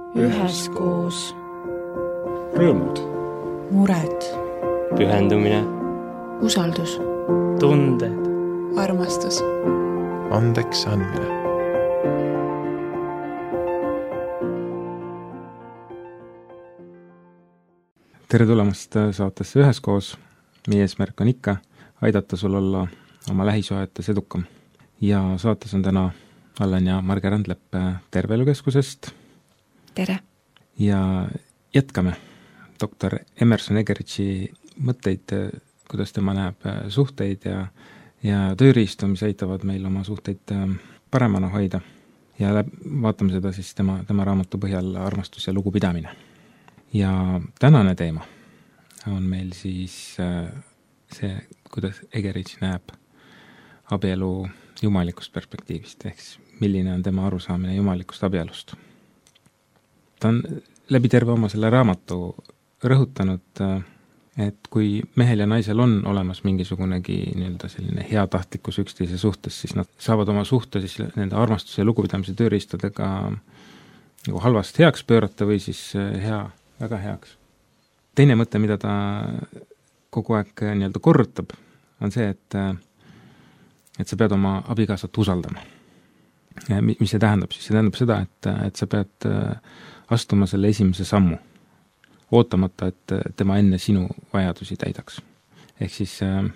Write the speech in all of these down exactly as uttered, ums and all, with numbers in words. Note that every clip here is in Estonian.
üheskoos. Rõõmud. Mured. Pühendumine. Usaldus. Tunded. Armastus. Andeks andmine. Tere tulemast saatesse Üheskoos. Meie eesmärk on ikka aidata sul olla oma lähisuhetes edukam. Ja saates on täna Allan ja Marge Randlepp Terveelukeskusest. Tere! Ja jätkame doktor Emerson Egeritši mõtteid, kuidas tema näeb suhteid ja, ja tööriistu, mis aitavad meil oma suhteid paremana hoida. Ja läb, vaatame seda siis tema, tema raamatu põhjal Armastus ja lugupidamine. Ja tänane teema on meil siis see, kuidas Egeritš näeb abielu jumalikust perspektiivist, ehk milline on tema arusaamine jumalikust abielust. Ta on läbi terve oma selle raamatu rõhutanud, et kui mehel ja naisel on olemas mingisugunegi nii-öelda selline hea tahtlikkus üksteise suhtes, siis nad saavad oma suhte siis nende armastuse ja lugupidamise tööriistadega nagu halvast heaks pöörata või siis hea, väga heaks. Teine mõte, mida ta kogu aeg nii-öelda korrutab, on see, et et sa pead oma abikaasat usaldama. Ja mis see tähendab siis? See tähendab seda, et, et sa pead astuma selle esimese sammu, ootamata, et tema enne sinu vajadusi täidaks. Ehk siis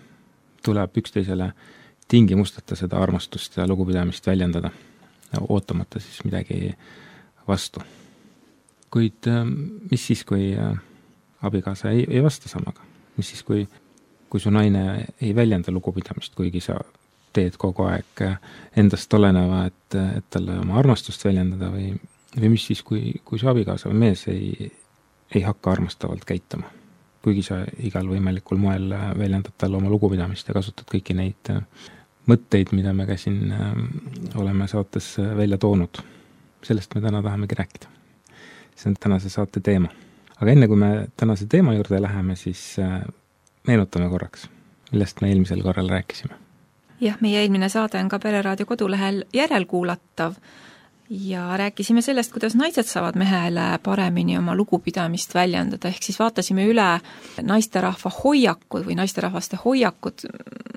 tuleb üksteisele tingimusteta seda armastust ja lugupidamist väljendada, ootamata siis midagi vastu. Kuid mis siis, kui abikaasa ei, ei vasta samaga? Mis siis, kui, kui su naine ei väljenda lugupidamist, kuigi sa teed kogu aeg endast oleneva, et, et talle oma armastust väljendada või, või mis siis, kui, kui su abikaasa või mees ei, ei hakka armastavalt käituma. Kuigi sa igal võimalikul moel väljendad talle oma lugupidamist ja kasutad kõiki neid mõtteid, mida me ka siin oleme saates välja toonud. Sellest me täna tahamegi rääkida. See on tänase saate teema. Aga enne kui me tänase teema juurde läheme, siis meenutame korraks, millest me eelmisel korral rääkisime. Jah, meie eelmine saade on ka Pereraadio kodulehel järelkuulatav ja rääkisime sellest, kuidas naised saavad mehele paremini oma lugupidamist väljendada, ehk siis vaatasime üle naisterahva hoiakud või naisterahvaste hoiakud,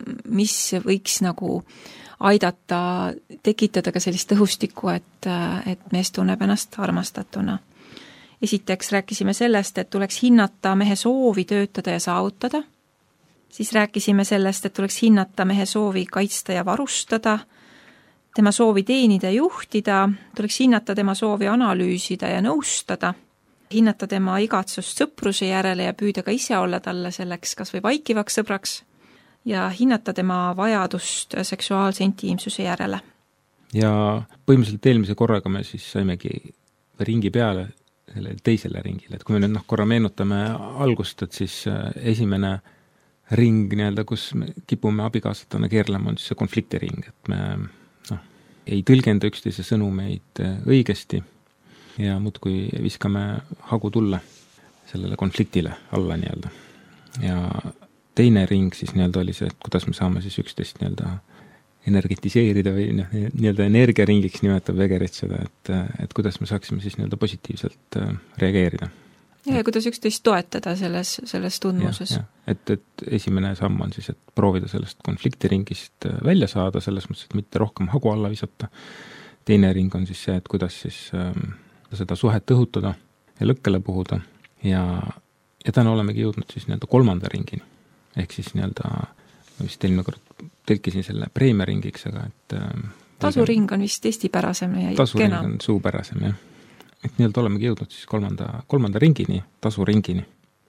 mis võiks nagu aidata tekitada ka sellist õhustikku, et, et mees tunneb ennast armastatuna. Esiteks rääkisime sellest, et tuleks hinnata mehe soovi töötada ja saavutada. Siis rääkisime sellest, et tuleks hinnata mehe soovi kaitsta ja varustada, tema soovi teenida ja juhtida, tuleks hinnata tema soovi analüüsida ja nõustada, hinnata tema igatsust sõpruse järele ja püüda ka ise olla talle selleks kas või vaikivaks sõbraks ja hinnata tema vajadust seksuaalse intiimsuse järele. Ja põhimõtteliselt eelmise korraga me siis saimegi ringi peale sellele teisele ringile, et kui me nüüd noh, korra meenutame algust, et siis esimene ring, nii-öelda, kus me kipume abikaasatana keerlema, on siis see konfliktiring, et me noh, ei tõlgenda üksteise sõnumeid õigesti ja muudkui viskame hagu tulla sellele konfliktile alla nii-öelda. Ja teine ring siis nii-öelda oli see, et kuidas me saame siis üksteist nii-öelda energetiseerida või noh, nii-öelda energiaringiks nimetab Egeritš seda, et, et kuidas me saaksime siis nii-öelda positiivselt reageerida. Ja, ja kuidas üksteist toetada selles, selles tundmuses. Ja, ja. Et, et esimene samm on siis, et proovida sellest konfliktiringist välja saada, selles mõttes, et mitte rohkem hagu alla visata. Teine ring on siis see, et kuidas siis ähm, seda suhet õhutada ja lõkkele puhuda. Ja, ja täna olemegi jõudnud siis nii-öelda kolmanda ringini. Ehk siis nii-öelda, ma vist eelmine kord tõlkisin selle preemia ringiks, aga et ähm, tasuring on vist eestipärasem ja tasuring kena. On suupärasem, jah. Et nii-öelda olemegi jõudnud siis kolmanda, kolmanda ringini, tasuringini.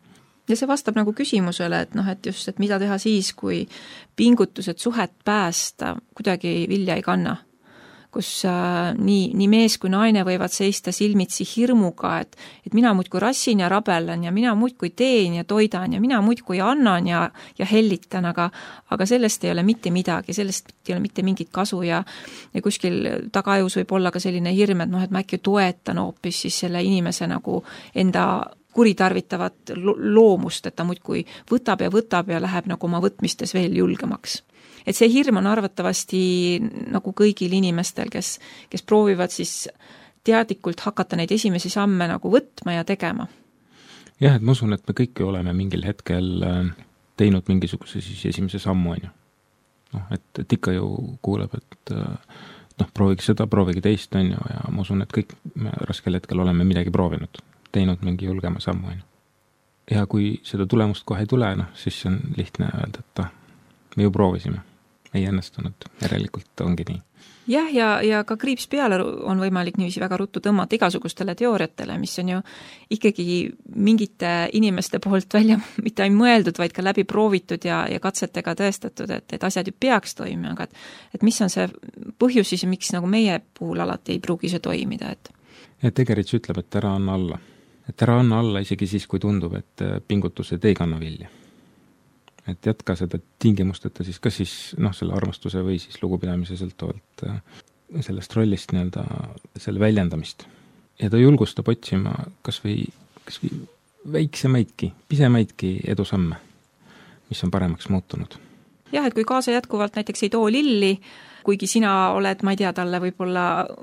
Ja see vastab nagu küsimusele, et noh, et just, et mida teha siis, kui pingutused suhet päästa kuidagi vilja ei kanna. Kus äh, nii, nii mees kui naine võivad seista silmitsi hirmuga, et, et mina muudkui rassin ja rabellan ja mina muudkui teen ja toidan ja mina muudkui annan ja, ja hellitan, aga, aga sellest ei ole mitte midagi, sellest ei ole mitte mingit kasu ja, ja kuskil tagajus võib olla ka selline hirm, et noh, et ma äkki toetan hoopis siis selle inimese nagu enda kuritarvitavat loomust, et ta muudkui võtab ja võtab ja läheb nagu oma võtmistes veel julgemaks. Et see hirm on arvatavasti nagu kõigil inimestel, kes, kes proovivad siis teadlikult hakata neid esimesi samme nagu võtma ja tegema. Jah, et ma usun, et me kõik ju oleme mingil hetkel teinud mingisuguse siis esimese sammu, on ju. Noh, et, et ikka ju kuuleb, et noh, proovigi seda, proovigi teist, on ju, ja ma usun, et kõik me raskel hetkel oleme midagi proovinud, teinud mingi julgema sammu, on ju. Ja kui seda tulemust kohe ei tule, noh, siis on lihtne öelda, et ah, me ju proovisime, ei õnnestunud, järelikult ongi nii. Jah, ja, ja ka kriips peale on võimalik niiviisi väga ruttu tõmmata igasugustele teooriatele, mis on ju ikkagi mingite inimeste poolt välja mitte ainult mõeldud, vaid ka läbi proovitud ja, ja katsetega tõestatud, et, et asjad ju peaks toimima, aga et, et mis on see põhjus siis, miks nagu meie puhul alati ei pruugi see toimida, et et Egerits ütleb, et ära anna alla. Et ära anna alla isegi siis, kui tundub, et pingutused ei kanna vilja. Et jätka seda tingimusteta siis kas siis noh, selle armastuse või siis lugupidamise sõltuvalt sellest rollist nii-öelda selle väljendamist. Ja ta julgustab otsima kas või, kas või väiksemaidki, pisemaidki edusamme, mis on paremaks muutunud. Jah, et kui kaasa jätkuvalt näiteks ei too lilli, kuigi sina oled, ma ei tea, talle võib-olla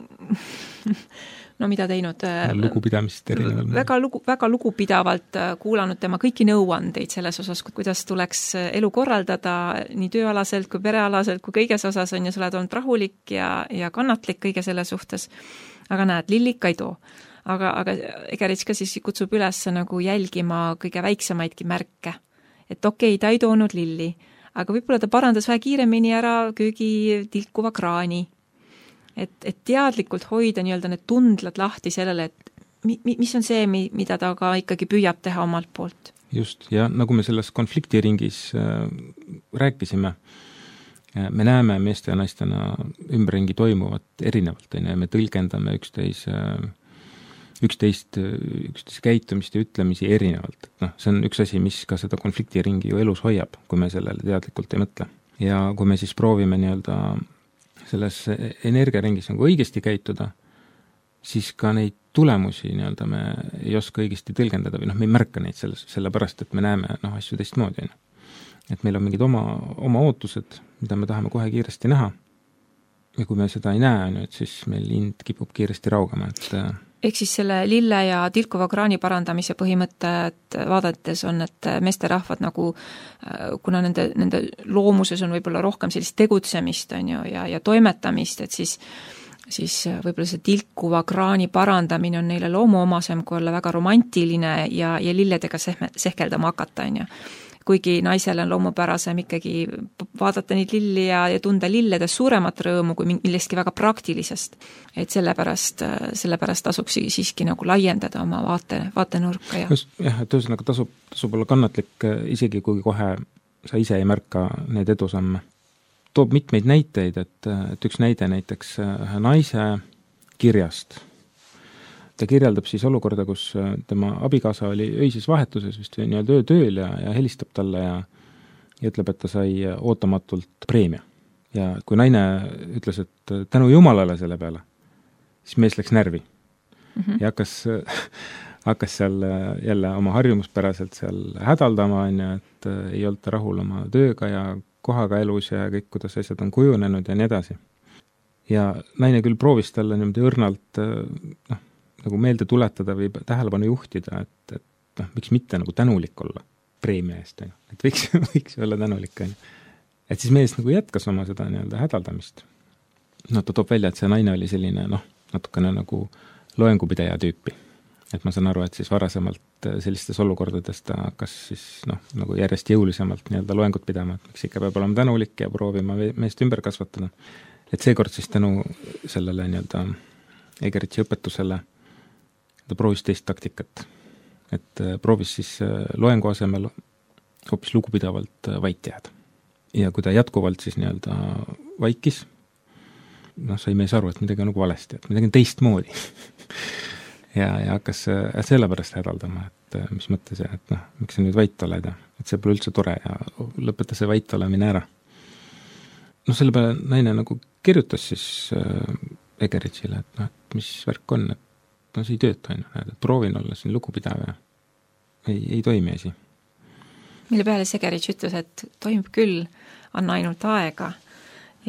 no mida teinud? Lugupidamist erineval. Väga, lugu, väga lugupidavalt kuulanud tema kõiki nõuandeid selles osas, kuidas tuleks elu korraldada nii tööalaselt kui perealaselt, kui kõiges osas on ja sa oled olnud rahulik ja, ja kannatlik kõige selle suhtes. Aga näed, lillika ei too. Aga, aga Egerits ka siis kutsub üles nagu jälgima kõige väiksemaidki märke. Et okei, ta ei toonud lilli, aga võib-olla ta parandas vähe kiiremini ära köögi tilkuva kraani. Et, et teadlikult hoida nii-öelda need tundlad lahti sellele, et mi, mis on see, mida ta ka ikkagi püüab teha omalt poolt. Just, ja nagu me selles konfliktiringis äh, rääkisime, äh, me näeme meeste ja naistena ümberringi toimuvat erinevalt, ja me tõlgendame üksteis, äh, üksteist, üksteist käitumist ja ütlemisi erinevalt. Et noh, see on üks asi, mis ka seda konfliktiringi ju elus hoiab, kui me sellele teadlikult ei mõtle. Ja kui me siis proovime nii-öelda selles energiaringis nagu õigesti käituda, siis ka neid tulemusi nii-öelda me ei oska õigesti tõlgendada või noh, me ei märka neid selles, sellepärast, et me näeme noh, asju teistmoodi. Et meil on mingid oma, oma ootused, mida me tahame kohe kiiresti näha. Ja kui me seda ei näe, et siis meil hind kipub kiiresti raugama. Et ehk siis selle lille ja tilkuva kraani parandamise põhimõtted vaadates on, et meesterahvad nagu, kuna nende, nende loomuses on võib-olla rohkem sellist tegutsemist on ju, ja, ja toimetamist, et siis, siis võib-olla see tilkuva kraani parandamine on neile loomuomasem, kui olla väga romantiline ja, ja lilledega sehme, sehkeldama hakata, on ju. Kuigi naisel on loomupärasem ikkagi vaadata neid lilli ja, ja tunda lilledes suuremat rõõmu kui millestki väga praktilisest. Et sellepärast, sellepärast tasuks siiski nagu laiendada oma vaate, vaatenurka. Ja. Just, jah, et ühesõnaga tasub, tasub olla kannatlik isegi, kui kohe sa ise ei märka need edusamme. Toob mitmeid näiteid, et, et üks näide näiteks ühe naise kirjast. Ta kirjeldab siis olukorda, kus tema abikaasa oli öises vahetuses vist või nii-öelda öötööl ja, ja helistab talle ja, ja ütleb, et ta sai ootamatult preemia. Ja kui naine ütles, et tänu jumalale selle peale, siis mees läks närvi. Mm-hmm. Ja hakkas, hakkas seal jälle oma harjumuspäraselt seal hädaldama, et ei olnud rahul oma tööga ja kohaga elus ja kõik, kuidas asjad on kujunenud ja nii edasi. Ja naine küll proovis talle niimoodi õrnalt noh, nagu meelde tuletada või tähelepanu juhtida, et, et noh, miks mitte nagu tänulik olla preemia eest, et võiks, võiks olla tänulik. Et siis mees nagu jätkas oma seda nii-öelda hädaldamist. No ta toob välja, et see naine oli selline noh, natukene nagu loengupidaja tüüpi. Et ma saan aru, et siis varasemalt sellistes olukordades ta hakkas siis noh, nagu järjest jõulisemalt nii-öelda loengut pidama, et miks ikka peab olema tänulik ja proovima meest ümber kasvatada. Et seekord siis tänu sellele nii-öelda Egeritsi õpetusele ta proovis teist taktikat, et proovis siis loengu asemel hoopis lugupidavalt vait jääda. Ja kui ta jätkuvalt siis nii-öelda vaikis, noh, sai mees aru, et midagi on nagu valesti, et midagi on teistmoodi. ja, ja hakkas selle pärast hädaldama, et mis mõttes, et noh, miks sa nüüd vait oled, et see pole üldse tore ja lõpeta see vait olemine ära. No selle peale naine nagu kirjutas siis Egeritsile, et noh, et mis värk on, et no see ei tööta, et proovin olla siin lugupidav ja ei, ei toimi asi. Mille peale Egerits ütles, et toimub küll, anna ainult aega ja et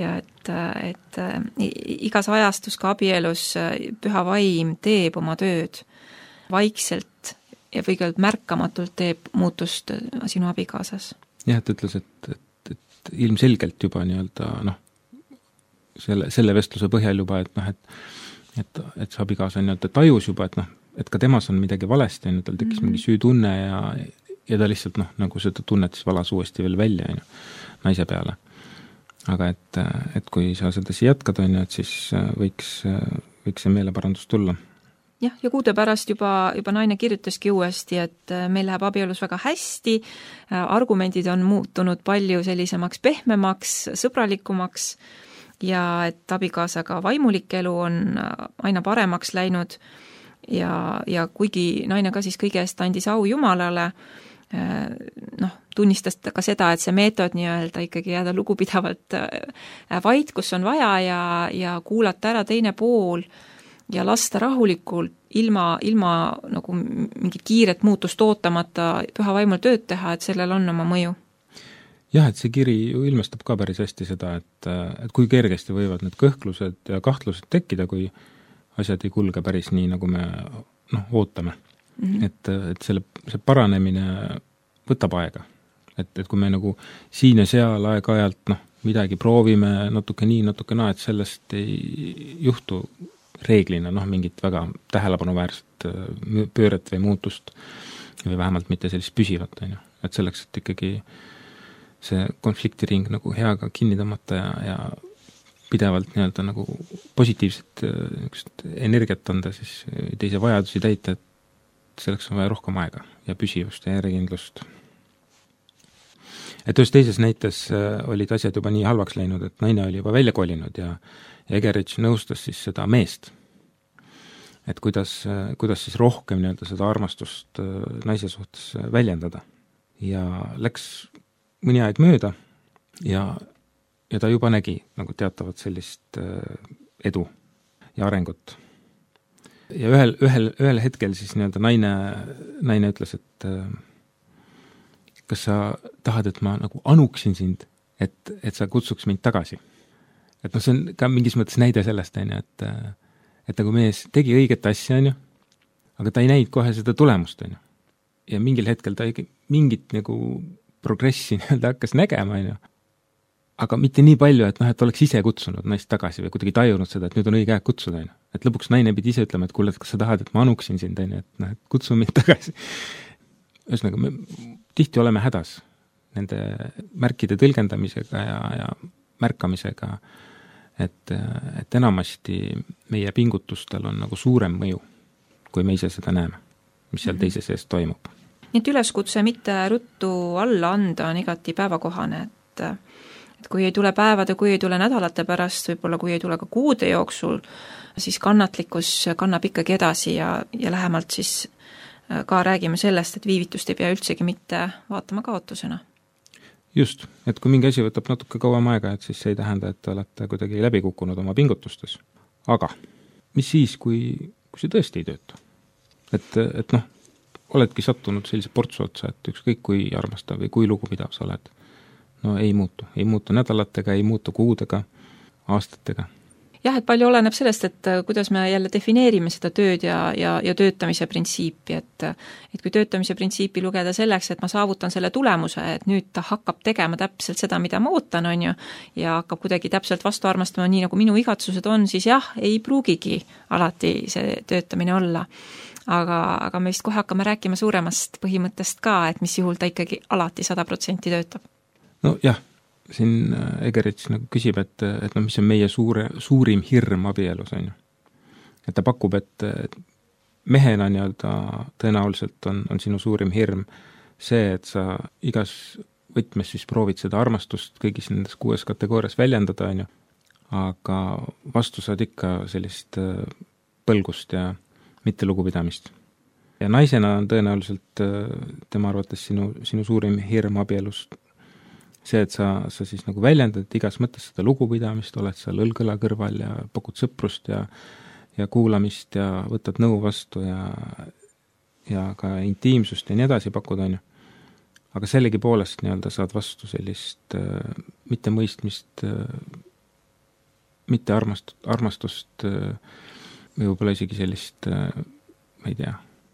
et, et igas ajastus ka abielus püha vaim teeb oma tööd vaikselt ja või ka märkamatult teeb muutust sinu abikaasas. Jah, et ütles, et, et, et ilmselgelt juba nii-öelda noh, selle, selle vestluse põhjal juba, et noh, et et, et see abikaasa nii-öelda tajus juba, et noh, et ka temas on midagi valesti, on, tal tekkis mm-hmm. mingi süütunne ja, ja ta lihtsalt noh, nagu seda tunnet siis valas uuesti veel välja on, naise peale. Aga et, et kui sa sedasi jätkad, on, et siis võiks, võiks see meeleparandus tulla. Jah, ja kuude pärast juba, juba naine kirjutaski uuesti, et meil läheb abielus väga hästi, argumendid on muutunud palju sellisemaks pehmemaks, sõbralikumaks ja et abikaasaga vaimulik elu on aina paremaks läinud ja, ja kuigi naine ka siis kõige eest andis au Jumalale, noh, tunnistas ka seda, et see meetod nii-öelda ikkagi jääda lugupidavalt vait, kus on vaja ja, ja kuulata ära teine pool ja lasta rahulikult ilma, ilma nagu mingit kiiret muutust ootamata püha vaimul tööd teha, et sellel on oma mõju. Jah, et see kiri ju ilmestab ka päris hästi seda, et, et kui kergesti võivad need kõhklused ja kahtlused tekkida, kui asjad ei kulge päris nii, nagu me noh, ootame. Mm-hmm. Et, et selle, see paranemine võtab aega. Et, et kui me nagu siin ja seal aeg-ajalt noh, midagi proovime natuke nii, natuke naa, et sellest ei juhtu reeglina noh, mingit väga tähelepanuväärset pööret või muutust või vähemalt mitte sellist püsivat, on ju. Et selleks, et ikkagi see konfliktiring nagu heaga kinni tõmmata ja, ja pidevalt nii-öelda nagu positiivset energiat anda, siis teise vajadusi täita, et selleks on vaja rohkem aega ja püsivust ja järjekindlust. Et ühes teises näites olid asjad juba nii halvaks läinud, et naine oli juba välja kolinud ja ja Egerich nõustas siis seda meest, et kuidas, kuidas siis rohkem nii-öelda seda armastust naise suhtes väljendada. Ja läks mõni aeg mööda ja, ja ta juba nägi nagu teatavat sellist edu ja arengut. Ja ühel, ühel, ühel hetkel siis nii-öelda naine, naine ütles, et kas sa tahad, et ma nagu anuksin sind, et, et sa kutsuks mind tagasi. Et noh, see on ka mingis mõttes näide sellest, on ju, et, et nagu mees tegi õiget asja, on ju, aga ta ei näinud kohe seda tulemust, on ju. Ja mingil hetkel ta mingit nagu progressi nii-öelda hakkas nägema, on ju, aga mitte nii palju, et noh, et oleks ise kutsunud naist tagasi või kuidagi tajunud seda, et nüüd on õige aeg kutsuda, on ju. Et lõpuks naine pidi ise ütlema, et kuule, et kas sa tahad, et ma anuksin sind, on ju, et noh, et kutsu mind tagasi. Ühesõnaga, me tihti oleme hädas nende märkide tõlgendamisega ja, ja märkamisega, et, et enamasti meie pingutustel on nagu suurem mõju, kui me ise seda näeme, mis seal teise sees toimub. Nii et üleskutse mitte ruttu alla anda on igati päevakohane, et, et kui ei tule päevade, kui ei tule nädalate pärast, võib-olla kui ei tule ka kuude jooksul, siis kannatlikkus kannab ikkagi edasi ja, ja lähemalt siis ka räägime sellest, et viivitust ei pea üldsegi mitte vaatama kaotusena. Just, et kui mingi asi võtab natuke kauem aega, et siis see ei tähenda, et te olete kuidagi läbi kukkunud oma pingutustes. Aga mis siis, kui, kui see tõesti ei tööta? Et, et noh, oledki sattunud sellise portsu otsa, et ükskõik kui armastav või kui lugupidav sa oled. No ei muutu. Ei muutu nädalatega, ei muutu kuudega, aastatega. Jah, et palju oleneb sellest, et kuidas me jälle defineerime seda tööd ja, ja, ja töötamise printsiipi, et, et kui töötamise printsiipi lugeda selleks, et ma saavutan selle tulemuse, et nüüd ta hakkab tegema täpselt seda, mida ma ootan, on ju, ja hakkab kuidagi täpselt vastu armastama nii, nagu minu igatsused on, siis jah, ei pruugigi alati see töötamine olla. Aga, aga me vist kohe hakkame rääkima suuremast põhimõttest ka, et mis juhul ta ikkagi alati sada protsenti töötab. No jah. Siin Egerich nagu küsib, et, et no, mis on meie suure, suurim hirm abielus, on ju. Et ta pakub, et mehena nii-öelda tõenäoliselt on, on sinu suurim hirm see, et sa igas võtmes siis proovid seda armastust kõigis nendes kuues kategoorias väljendada, on ju. Aga vastu saad ikka sellist põlgust ja mitte lugupidamist. Ja naisena on tõenäoliselt tema arvates sinu, sinu suurim hirm abielust see, et sa, sa siis nagu väljendad igas mõttes seda lugupidamist, oled seal õlgõla kõrval ja pakud sõprust ja, ja kuulamist ja võtad nõu vastu ja, ja ka intiimsust ja nii edasi pakud, on ju. Aga sellegi poolest nii-öelda saad vastu sellist äh, mittemõistmist äh, mitte armast, armastust või võib-olla isegi sellist, ma ei tea,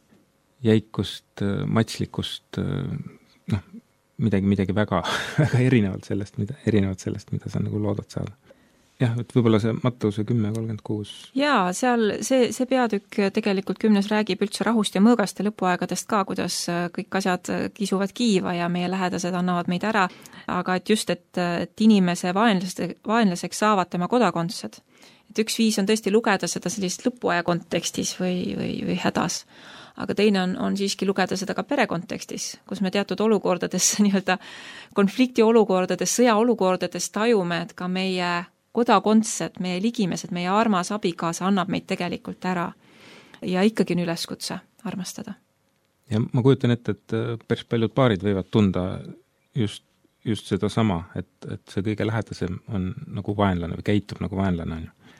jäikust, matslikust, noh, midagi, midagi väga, väga erinevalt sellest, mida, erinevalt sellest, mida sa nagu loodad saada. Jah, et võib-olla see Matteuse kümme kolmkümmend kuus. Jaa, seal see, see peatükk tegelikult kümnes räägib üldse rahust ja mõõgast ja lõpuaegadest ka, kuidas kõik asjad kisuvad kiiva ja meie lähedased annavad meid ära, aga et just, et, et inimese vaenlaste, vaenlaseks saavad tema kodakondsed. Et üks viis on tõesti lugeda seda sellist lõpuaja kontekstis või, või, või hädas, aga teine on, on siiski lugeda seda ka pere kontekstis, kus me teatud olukordades, nii-öelda konflikti olukordades, sõjaolukordades tajume, et ka meie kodakondsed, meie ligimesed, meie armas abikaasa annab meid tegelikult ära ja ikkagi on üleskutse armastada. Ja ma kujutan ette, et päris paljud paarid võivad tunda just, just seda sama, et, et see kõige lähedasem on nagu vaenlane või käitub nagu vaenlane.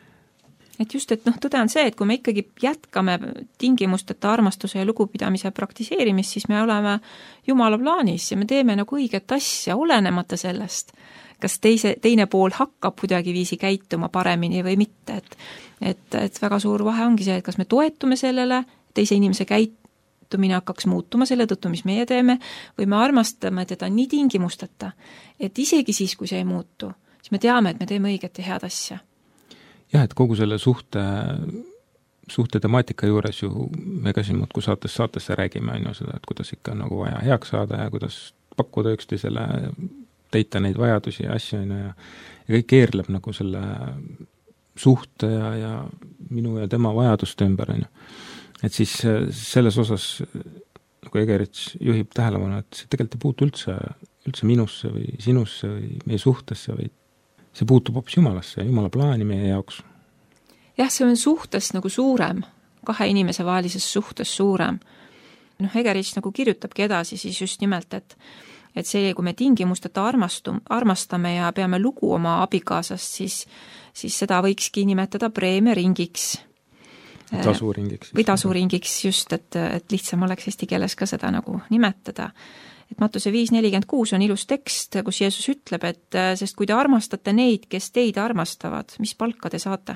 Et just, et noh, tõde on see, et kui me ikkagi jätkame tingimusteta armastuse ja lugupidamise praktiseerimist, siis me oleme Jumala plaanis ja me teeme nagu õiget asja, olenemata sellest, kas teise, teine pool hakkab kuidagi viisi käituma paremini või mitte, et, et, et väga suur vahe ongi see, et kas me toetume sellele, teise inimese käitumine hakkaks muutuma selle tõttu, mis meie teeme, või me armastame teda nii tingimusteta, et isegi siis, kui see ei muutu, siis me teame, et me teeme õiget ja head asja. Jah, et kogu selle suhte, suhte temaatika juures ju me ka siin muudkui saates saatesse räägime ainu seda, et kuidas ikka nagu vaja heaks saada ja kuidas pakkuda üksteisele täita neid vajadusi ja asju ja, ja kõik keerleb nagu selle suhte ja, ja minu ja tema vajaduste ümber. Et siis selles osas nagu Egerits juhib tähelepanu, et see tegelikult ei puutu üldse, üldse minusse või sinusse või meie suhtesse, vaid see puutub hoopis Jumalasse ja Jumala plaani meie jaoks. Jah, see on suhtes nagu suurem, kahe inimese vahelises suhtes suurem. Noh, Egerits nagu kirjutabki edasi siis just nimelt, et et see, kui me tingimusteta armastu, armastame ja peame lugu oma abikaasast, siis, siis seda võikski nimetada preemiaringiks. Tasuringiks. Või tasuringiks just, et, et lihtsam oleks eesti keeles ka seda nagu nimetada. Et Mattuse viis nelikümmend kuus on ilus tekst, kus Jeesus ütleb, et sest kui te armastate neid, kes teid armastavad, mis palka te saate?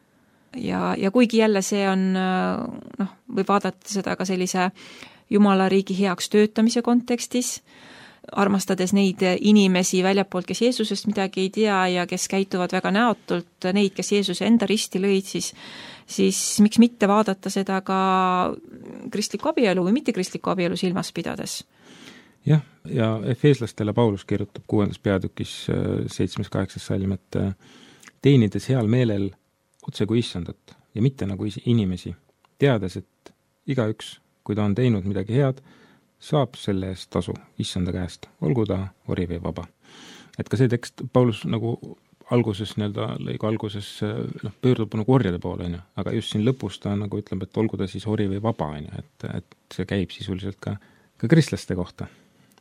Ja, ja kuigi jälle see on, noh, võib vaadata seda ka sellise Jumala riigi heaks töötamise kontekstis, armastades neid inimesi väljapoolt, kes Jeesusest midagi ei tea ja kes käituvad väga näotult, neid, kes Jeesuse enda risti lõid, siis, siis miks mitte vaadata seda ka kristliku abielu või mitte kristliku abielu silmas pidades? Jah, ja Efeeslastele Paulus kirjutab kuuendas peatükis seitsmes kaheksas salm, et teenides heal meelel otse kui issandat ja mitte nagu inimesi, teades, et igaüks, kui ta on teinud midagi head, saab selle eest tasu issanda käest, olgu ta ori või vaba. Et ka see tekst, Paulus nagu alguses, nii-öelda lõigu alguses noh, pöördub nagu orjade poole, aga just siin lõpus ta nagu ütleb, et olgu ta siis ori või vaba, et, et see käib sisuliselt ka, ka kristlaste kohta.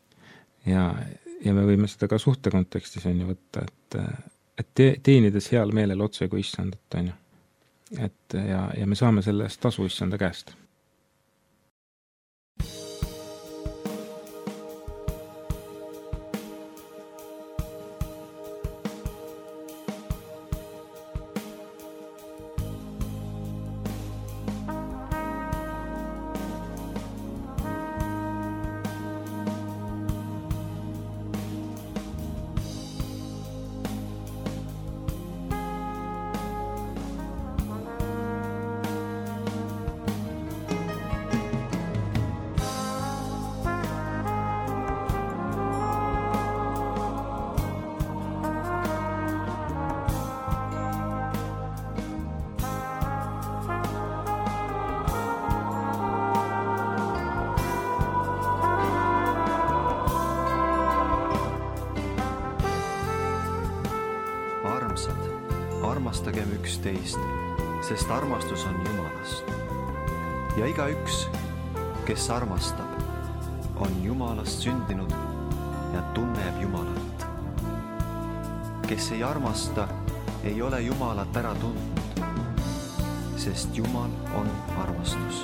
Ja, ja me võime seda ka suhte kontekstis on ju võtta, et, et te, teenides heal meelel otse kui issandat, on ju. Et ja, ja me saame selle eest tasu issanda käest. Armastagem üksteist, sest armastus on Jumalast. Ja igaüks, kes armastab, on Jumalast sündinud ja tunneb Jumalat. Kes ei armasta, ei ole Jumalat ära tundnud, sest Jumal on armastus.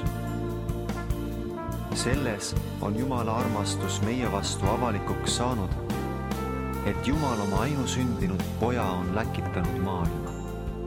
Selles on Jumala armastus meie vastu avalikuks saanud, et Jumal oma ainusündinud poja on läkitanud maailma,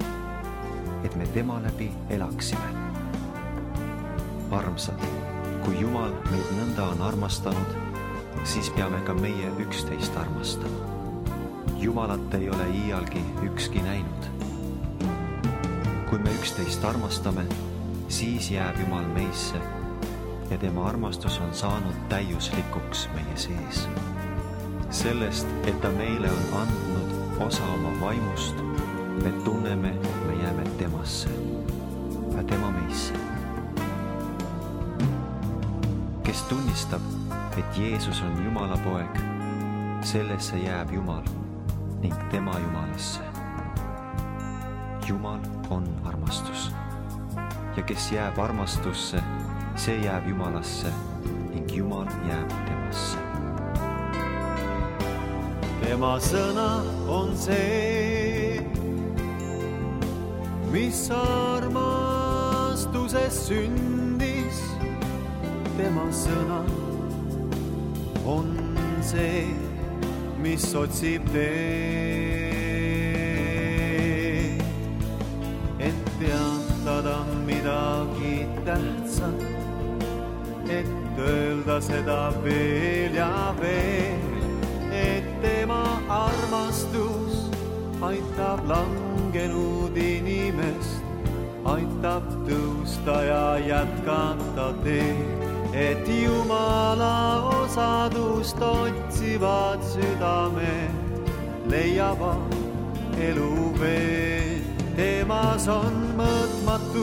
et me tema läbi elaksime. Armsad, kui Jumal meid nõnda on armastanud, siis peame ka meie üksteist armastama. Jumalat ei ole iialgi ükski näinud. Kui me üksteist armastame, siis jääb Jumal meisse ja tema armastus on saanud täiuslikuks meie sees. Sellest, et ta meile on andnud osa oma vaimust, me tunneme, me jääme temasse, ja tema meisse. Kes tunnistab, et Jeesus on Jumala poeg, sellesse jääb Jumal ning tema Jumalasse. Jumal on armastus. Ja kes jääb armastusse, see jääb Jumalasse ning Jumal jääb temasse. Tema sõna on see, mis armastuses sündis. Tema sõna on see, mis otsib tee, et teatada midagi tähtsat, et öelda seda veel ja veel, et tema armastus aitab langenud inimest, aitab tõusta ja jätkata teed. Et Jumala osadust otsivad südamed, leiavad elu veel. Temas on mõõtmatu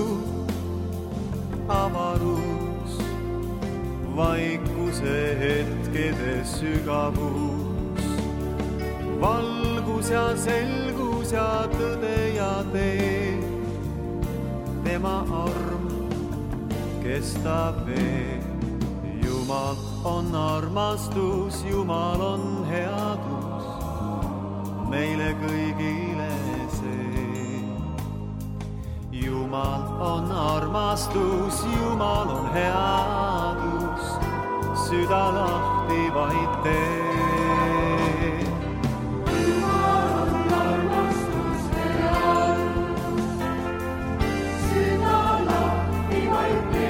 avarus, vaikuse hetkede sügavus, valgus ja selgus ja tõde ja tee. Tema arm kestab veel. Jumal on armastus, Jumal on headus, meile kõigile see. Jumal on armastus, Jumal on headus, süda lahti vaid tee. Jumal on armastus, headus, süda lahti vaid tee.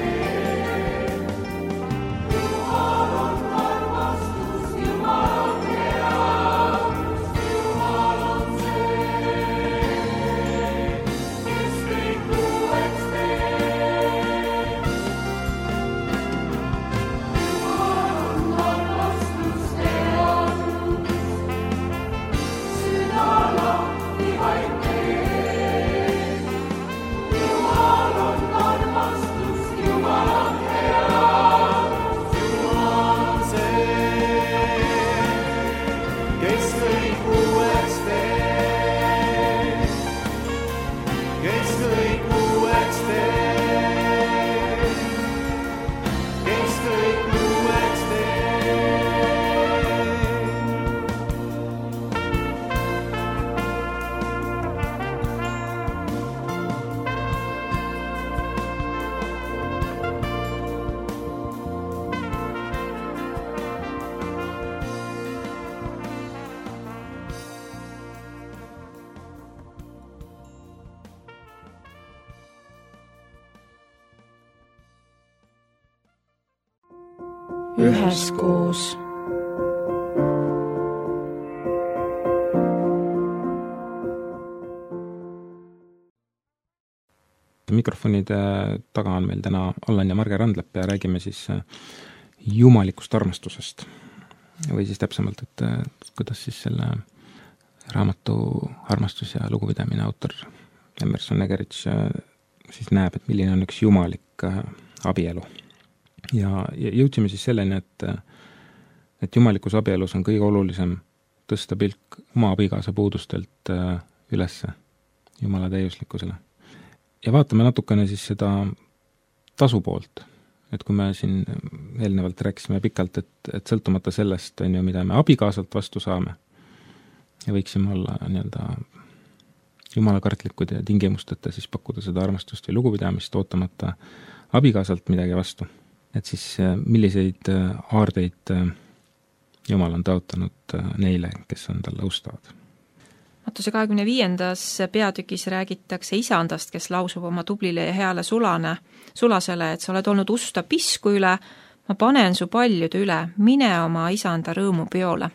Üheskoos. Mikrofonide taga on meil täna Allan ja Marge Randlepp ja räägime siis jumalikust armastusest. Või siis täpsemalt, et kuidas siis selle raamatu Armastus ja lugupidamine autor Emerson Eggerichs siis näeb, et milline on üks jumalik abielu. Ja jõudsime siis selleni, et, et jumalikus abielus on kõige olulisem tõsta pilk oma abikaasa puudustelt ülesse Jumala täiuslikkusele. Ja vaatame natukene siis seda tasu poolt, et kui me siin eelnevalt rääkisime pikalt, et, et sõltumata sellest, on ju, mida me abikaasalt vastu saame, ja võiksime olla nii-öelda jumalakartlikud ja tingimusteta siis pakkuda seda armastust või lugupidamist, ootamata abikaasalt midagi vastu. Et siis milliseid aardeid Jumal on taotanud neile, kes on talle ustavad. Matuse kahekümne viiendas peatükis räägitakse isandast, kes lausub oma tublile ja heale sulane, sulasele, et sa oled olnud usta pisku üle, ma panen su paljude üle, mine oma isanda rõõmupeole.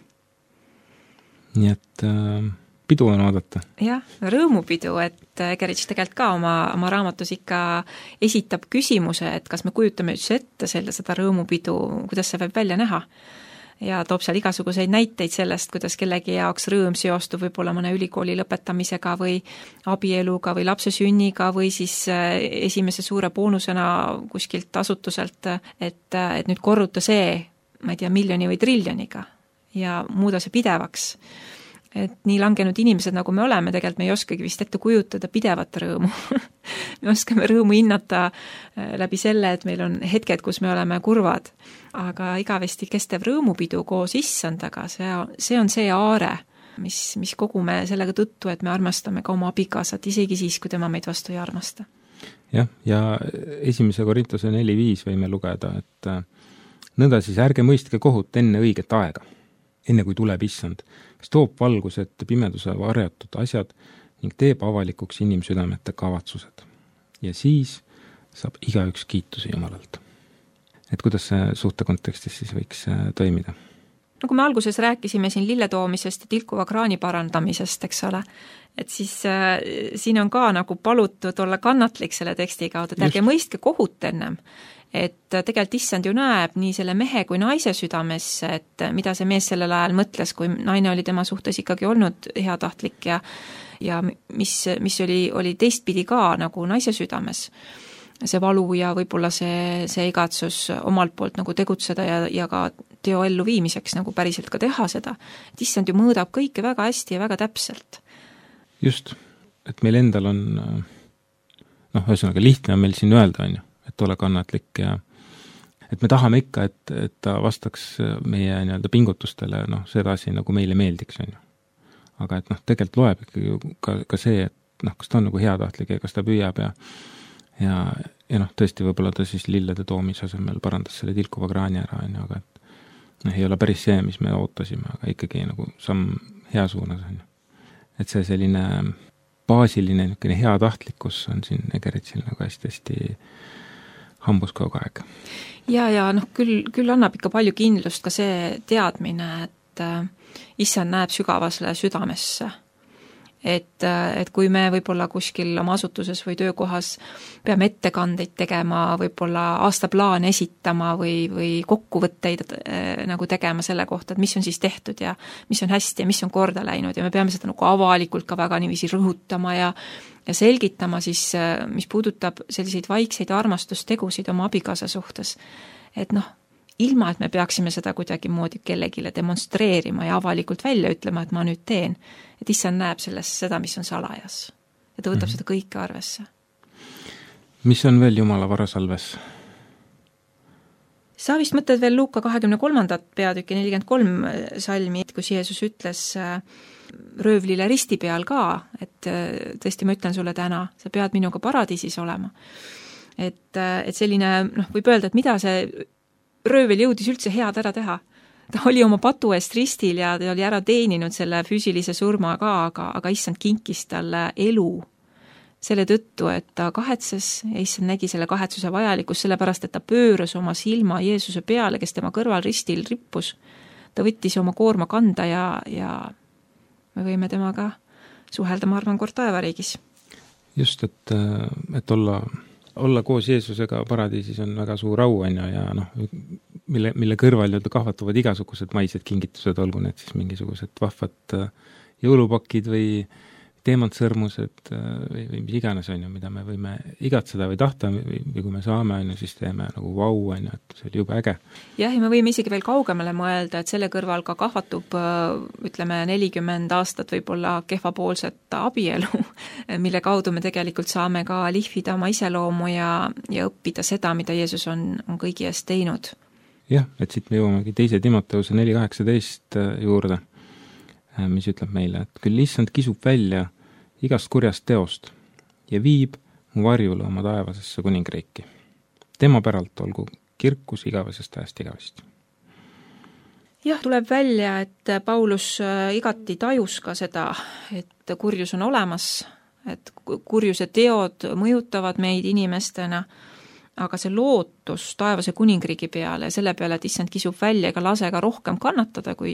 Nii et äh, pidu on oodata. Jah, rõõmupidu, et Egerich tegelikult ka oma, oma raamatus ikka esitab küsimuse, et kas me kujutame üldse ette selle, seda rõõmupidu, kuidas see võib välja näha. Ja toob seal igasuguseid näiteid sellest, kuidas kellegi jaoks rõõm seostub võib-olla mõne ülikooli lõpetamisega või abieluga või lapse sünniga või siis esimese suure boonusena kuskilt asutuselt, et, et nüüd korruta see, ma ei tea, miljoni või triljoniga ja muuda see pidevaks. Et nii langenud inimesed, nagu me oleme, tegelikult me ei oskagi vist ette kujutada pidevat rõõmu. Me oskame rõõmu hinnata läbi selle, et meil on hetked, kus me oleme kurvad. Aga igavesti kestev rõõmupidu koos issandaga, see, see on see aare, mis, mis kogume sellega tõttu, et me armastame ka oma abikaasat, isegi siis, kui tema meid vastu ei armasta. Jah, ja esimese Korintuse neli viis võime lugeda, et nõnda siis ärge mõistke kohut enne õiget aega, enne kui tuleb issand, kes toob valgused pimeduse varjatud asjad ning teeb avalikuks inimsüdamete kavatsused. Ja siis saab igaüks kiitusi Jumalalt. Et kuidas see suhte kontekstis siis võiks toimida? No kui me alguses rääkisime siin lilletoomisest ja tilkuva kraani parandamisest, eks ole, et siis äh, siin on ka nagu palutud olla kannatlik selle teksti kaudu, et ärge mõistke kohut ennem. Et tegelikult issand ju näeb nii selle mehe kui naise südamesse, et mida see mees sellel ajal mõtles, kui naine oli tema suhtes ikkagi olnud heatahtlik ja, ja mis, mis oli, oli teistpidi ka nagu naise südames. See valu ja võib-olla see, see igatsus omalt poolt nagu tegutseda ja, ja ka teo ellu viimiseks nagu päriselt ka teha seda. Et issand ju mõõdab kõike väga hästi ja väga täpselt. Just, et meil endal on, noh, ühesõnaga lihtne on meil siin öelda, on ju, et ole kannatlik ja et me tahame ikka, et, et ta vastaks meie nii-öelda pingutustele, noh, sedasi nagu meile meeldiks, on ju. Aga et noh, tegelikult loeb ikkagi ka, ka see, et noh, kas ta on nagu heatahtlik ja kas ta püüab ja ja, ja noh, tõesti võib-olla ta siis lillede toomise asemel parandas selle tilkuva kraani ära, on ju, aga et noh, ei ole päris see, mis me ootasime, aga ikkagi nagu samm hea suunas, on ju. Et see selline baasiline niisugune heatahtlikkus on siin Egerichil nagu hästi-hästi hambus kogu aeg. Ja, ja noh, küll, küll annab ikka palju kindlust ka see teadmine, et äh, issand näeb sügavasele südamesse. Et, et kui me võib-olla kuskil oma asutuses või töökohas peame ettekandeid tegema, võib-olla aastaplaan esitama või, või kokkuvõtteid äh, nagu tegema selle kohta, et mis on siis tehtud ja mis on hästi ja mis on korda läinud ja me peame seda nagu avalikult ka väga niiviisi rõhutama ja, ja selgitama siis, mis puudutab selliseid vaikseid armastustegusid oma abikaasa suhtes. Et noh, ilma, et me peaksime seda kuidagi moodi kellegile demonstreerima ja avalikult välja ütlema, et ma nüüd teen. Et issand näeb sellest seda, mis on salajas. Ja ta võtab mm-hmm. seda kõike arvesse. Mis on veel Jumala varasalves? Sa vist mõtled veel Luuka kahekümne kolmandat peatüki nelikümmend kolm salmi, kus Jeesus ütles röövlile risti peal ka, et tõesti ma ütlen sulle täna, sa pead minuga paradiisis olema. Et, et selline, noh, võib öelda, et mida see röövel jõudis üldse head ära teha. Ta oli oma patu eest ristil ja ta oli ära teeninud selle füüsilise surma ka, aga, aga issand kinkis talle elu selle tõttu, et ta kahetses ja issand nägi selle kahetsuse vajalikus, sellepärast, et ta pööras oma silma Jeesuse peale, kes tema kõrval ristil rippus. Ta võttis oma koorma kanda ja, ja me võime temaga suhelda, ma arvan, kord taevariigis. Just, et, et olla olla koos Jeesusega paradiisis on väga suur au, on ja noh, mille, mille kõrval jõuda kahvatuvad igasugused maised kingitused, olgu need siis mingisugused vahvad jõulupakid või teemantsõrmused või, või mis iganes, on ju, mida me võime igatseda või tahta või, või kui me saame, on ju, siis teeme nagu vau, on ju, et see oli jube äge. Jah, ja me võime isegi veel kaugemale mõelda, et selle kõrval ka kahvatub, ütleme, nelikümmend aastat võib-olla kehvapoolset abielu, mille kaudu me tegelikult saame ka lihvida oma iseloomu ja, ja õppida seda, mida Jeesus on, on kõigi eest teinud. Jah, et siit me jõuamegi teise Timoteuse neli kaheksateist juurde, mis ütleb meile, et küll issand kisub välja igast kurjast teost ja viib mu varjule oma taevasesse kuningriiki. Tema päralt olgu kirkus igavesest ajast igavest. jah, tuleb välja, et Paulus igati tajus ka seda, et kurjus on olemas, et kurjuse teod mõjutavad meid inimestena, aga see lootus taevase kuningriigi peale ja selle peale, et issand kisub välja ega lase ka rohkem kannatada, kui,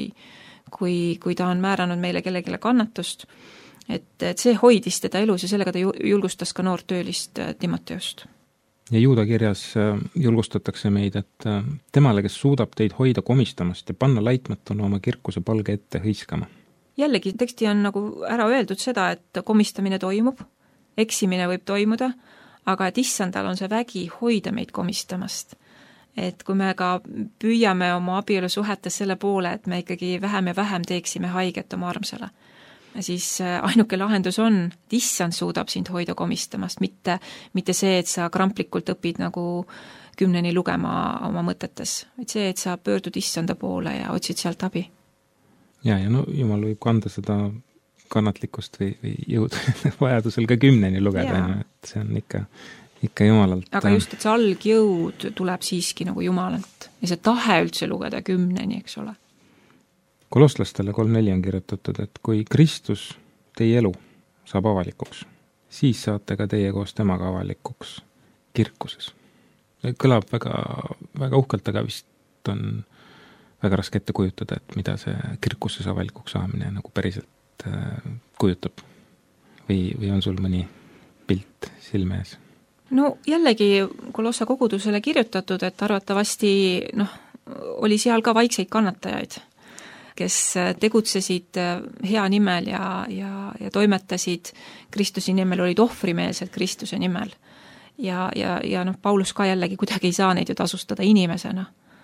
kui, kui ta on määranud meile kellegile kannatust, et, et see hoidis teda elus ja sellega ta julgustas ka noort töölist Timoteust. Ja Juuda kirjas julgustatakse meid, et temale, kes suudab teid hoida komistamast ja panna laitmatuna oma kirkuse palge ette hõiskama. Jällegi teksti on nagu ära öeldud seda, et komistamine toimub, eksimine võib toimuda, aga et issandal on see vägi hoida meid komistamast. Et kui me ka püüame oma abielusuhetes selle poole, et me ikkagi vähem ja vähem teeksime haiget oma armsale, siis ainuke lahendus on, et issand suudab sind hoida komistamast, mitte, mitte see, et sa kramplikult õpid nagu kümneni lugema oma mõtetes, vaid see, et sa pöördud issanda poole ja otsid sealt abi. Ja, ja no Jumal võib kanda seda kannatlikkust või, või jõud vajadusel ka kümneni lugeda, et see on ikka, ikka Jumalalt. Aga just, et see algjõud tuleb siiski nagu Jumalalt ja see tahe üldse lugeda kümneni, eks ole. Kolosslastele kolm neli on kirjutatud, et kui Kristus teie elu saab avalikuks, siis saate ka teie koos temaga avalikuks kirkuses. Kõlab väga, väga uhkelt, aga vist on väga raske ette kujutada, et mida see kirkuses avalikuks saamine nagu päriselt kujutab või, või on sul mõni pilt silme ees? No jällegi Kolossa kogudusele kirjutatud, et arvatavasti noh, oli seal ka vaikseid kannatajaid, kes tegutsesid hea nimel ja, ja, ja toimetasid Kristuse nimel, olid ohvrimeelsed Kristuse nimel. Ja, ja, ja noh, Paulus ka jällegi kuidagi ei saa neid ju tasustada inimesena.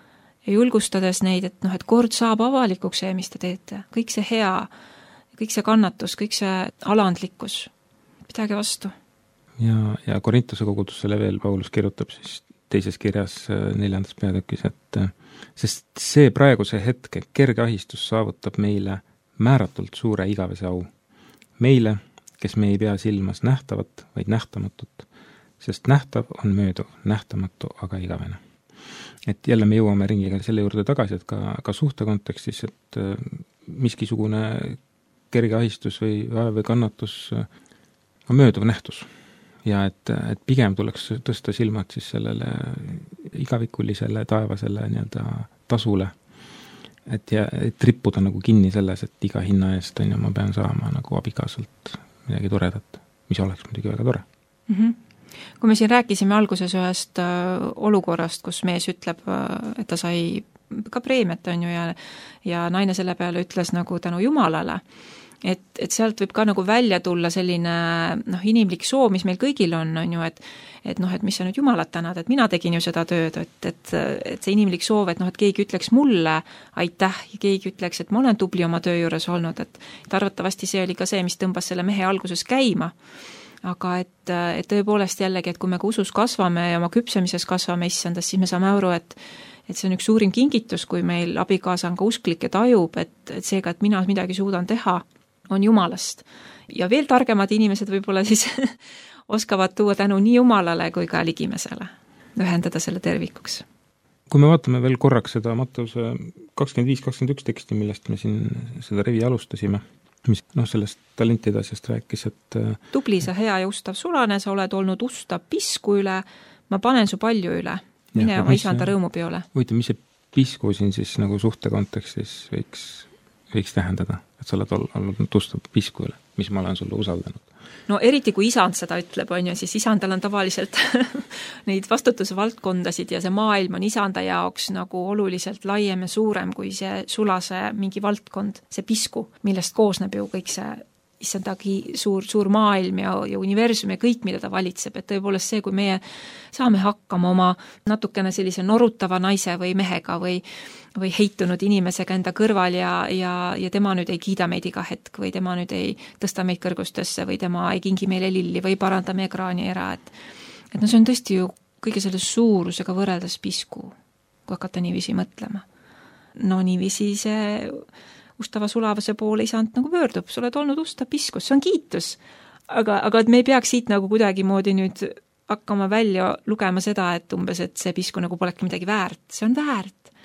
Ja julgustades neid, et noh, et kord saab avalikuks see, mis te teete, kõik see hea, kõik see kannatus, kõik see alandlikkus, pidage vastu. Ja, ja Korintuse kogudusele veel Paulus kirjutab siis teises kirjas neljandas peatükis, et sest see praeguse hetke kerge ahistus saavutab meile määratult suure igavese au. Meile, kes me ei pea silmas nähtavat, vaid nähtamatut, sest nähtav on mööduv, nähtamatu, aga igavene. Et jälle me jõuame ringiga selle juurde tagasi, et ka, ka suhte kontekstis, et miskisugune kerge ahistus või, või kannatus on mööduv nähtus. Ja et, et pigem tuleks tõsta silmad siis sellele igavikulisele taevasele nii-öelda tasule. Et, ja, et rippuda nagu kinni selles, et iga hinna eest on ja ma pean saama nagu abikaasalt midagi toredat, mis oleks muidugi väga tore. Mm-hmm. Kui me siin rääkisime alguses ühest olukorrast, kus mees ütleb, et ta sai ka preemiat on ju ja, ja naine selle peale ütles nagu tänu Jumalale, et, et sealt võib ka nagu välja tulla selline noh, inimlik soov, mis meil kõigil on, on ju, et, et noh, et mis sa nüüd Jumalat tänad, et mina tegin ju seda tööd, et, et, et see inimlik soov, et noh, et keegi ütleks mulle aitäh ja keegi ütleks, et ma olen tubli oma töö juures olnud, et, et arvatavasti see oli ka see, mis tõmbas selle mehe alguses käima. Aga et, et tõepoolest jällegi, et kui me ka usus kasvame ja oma küpsemises kasvame issandas, siis me saame aru, et, et see on üks suurim kingitus, kui meil abikaasa on ka usklik ja tajub, et, et seega, et mina midagi suudan teha, on Jumalast. Ja veel targemad inimesed võib-olla siis oskavad tuua tänu nii Jumalale kui ka ligimesele, ühendada selle tervikuks. Kui me vaatame veel korraks seda Matteuse kakskümmend viis kakskümmend üks teksti, millest me siin seda revi alustasime, mis noh, sellest talentide asjast rääkis, et tubli sa hea ja ustav sulane, sa oled olnud ustav pisku üle, ma panen su palju üle, mine oma isanda rõõmupeole. Võite, mis see pisku siin siis nagu suhte kontekstis võiks, võiks tähendada, et sa oled olnud ustav pisku üle, mis ma olen sulle usaldanud? No eriti kui isand seda ütleb, on ju, siis isandal on tavaliselt neid vastutusvaldkondasid ja see maailm on isanda jaoks nagu oluliselt laiem ja suurem kui see sulase mingi valdkond, see pisku, millest koosneb ju kõik see issandagi suur, suur maailm ja, ja universum ja kõik, mida ta valitseb, et tõepoolest see, kui meie saame hakkama oma natukene sellise norutava naise või mehega või, või heitunud inimesega enda kõrval ja, ja, ja tema nüüd ei kiida meid iga hetk või tema nüüd ei tõsta meid kõrgustesse või tema ei kingi meile lilli või paranda meie kraani ära, et, et no see on tõesti ju kõige selle suurusega võrreldes pisku, kui hakata niiviisi mõtlema. No niiviisi see ustava sulavase poole isand nagu pöördub, sa oled olnud ustav piskus, see on kiitus. Aga, aga et me ei peaks siit nagu kuidagi moodi nüüd hakkama välja lugema seda, et umbes, et see pisku nagu polegi midagi väärt. See on väärt.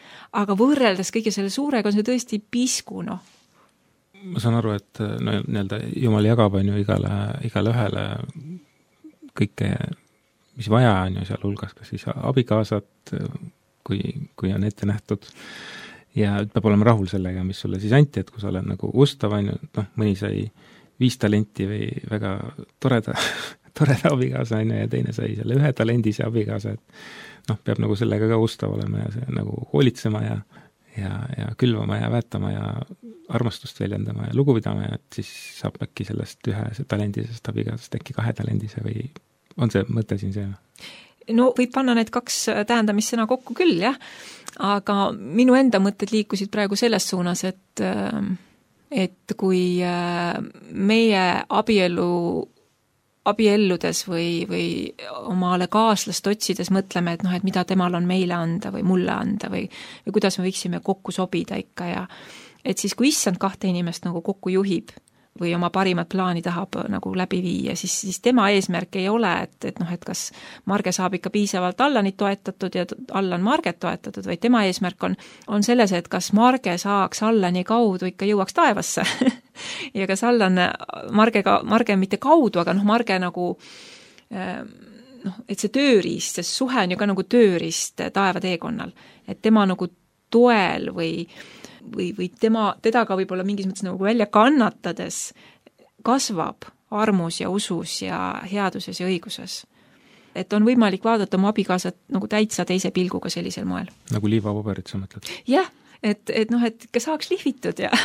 aga võrreldes kõige selle suurega on see tõesti pisku, noh. Ma saan aru, et no nii-öelda Jumal jagab on ju igale, igale ühele kõike, mis vaja on ju seal hulgas, kas siis abikaasat, kui, kui on ette nähtud. Ja peab olema rahul sellega, mis sulle siis anti, et kui sa oled nagu ustav, on ju, noh, mõni sai viis talenti või väga toreda, toreda abikaasa on ju, ja teine sai selle ühe talendise abikaasa, et noh, peab nagu sellega ka ustav olema ja see nagu hoolitsema ja ja, ja külvama ja väetama ja armastust väljendama ja lugu pidama ja et siis saab äkki sellest ühe talendisest abikaasast äkki kahe talendise või on see mõte siin see? No võib panna need kaks tähendamissõna kokku küll, jah, aga minu enda mõtted liikusid praegu selles suunas, et, et kui meie abielu abielludes või, või omale kaaslast otsides mõtleme, et noh, et mida temal on meile anda või mulle anda või, või kuidas me võiksime kokku sobida ikka ja et siis, kui issand kahte inimest nagu kokku juhib või oma parimat plaani tahab nagu läbi viia, siis, siis tema eesmärk ei ole, et, et noh, et kas Marge saab ikka piisavalt Allanit toetatud ja Allan Marget toetatud, vaid tema eesmärk on, on selles, et kas Marge saaks Allani kaudu ikka jõuaks taevasse ja kas Allan Margega, Marge mitte kaudu, aga noh, Marge nagu noh, et see tööriist, see suhe on ju ka nagu tööriist taevateekonnal, et tema nagu toel või või, või tema, teda ka võib-olla mingis mõttes nagu välja kannatades kasvab armus ja usus ja headuses ja õiguses. Et on võimalik vaadata oma abikaasat nagu täitsa teise pilguga sellisel moel. Nagu liivapaberit sa mõtled? Jah, et, et noh, et ka saaks lihvitud ja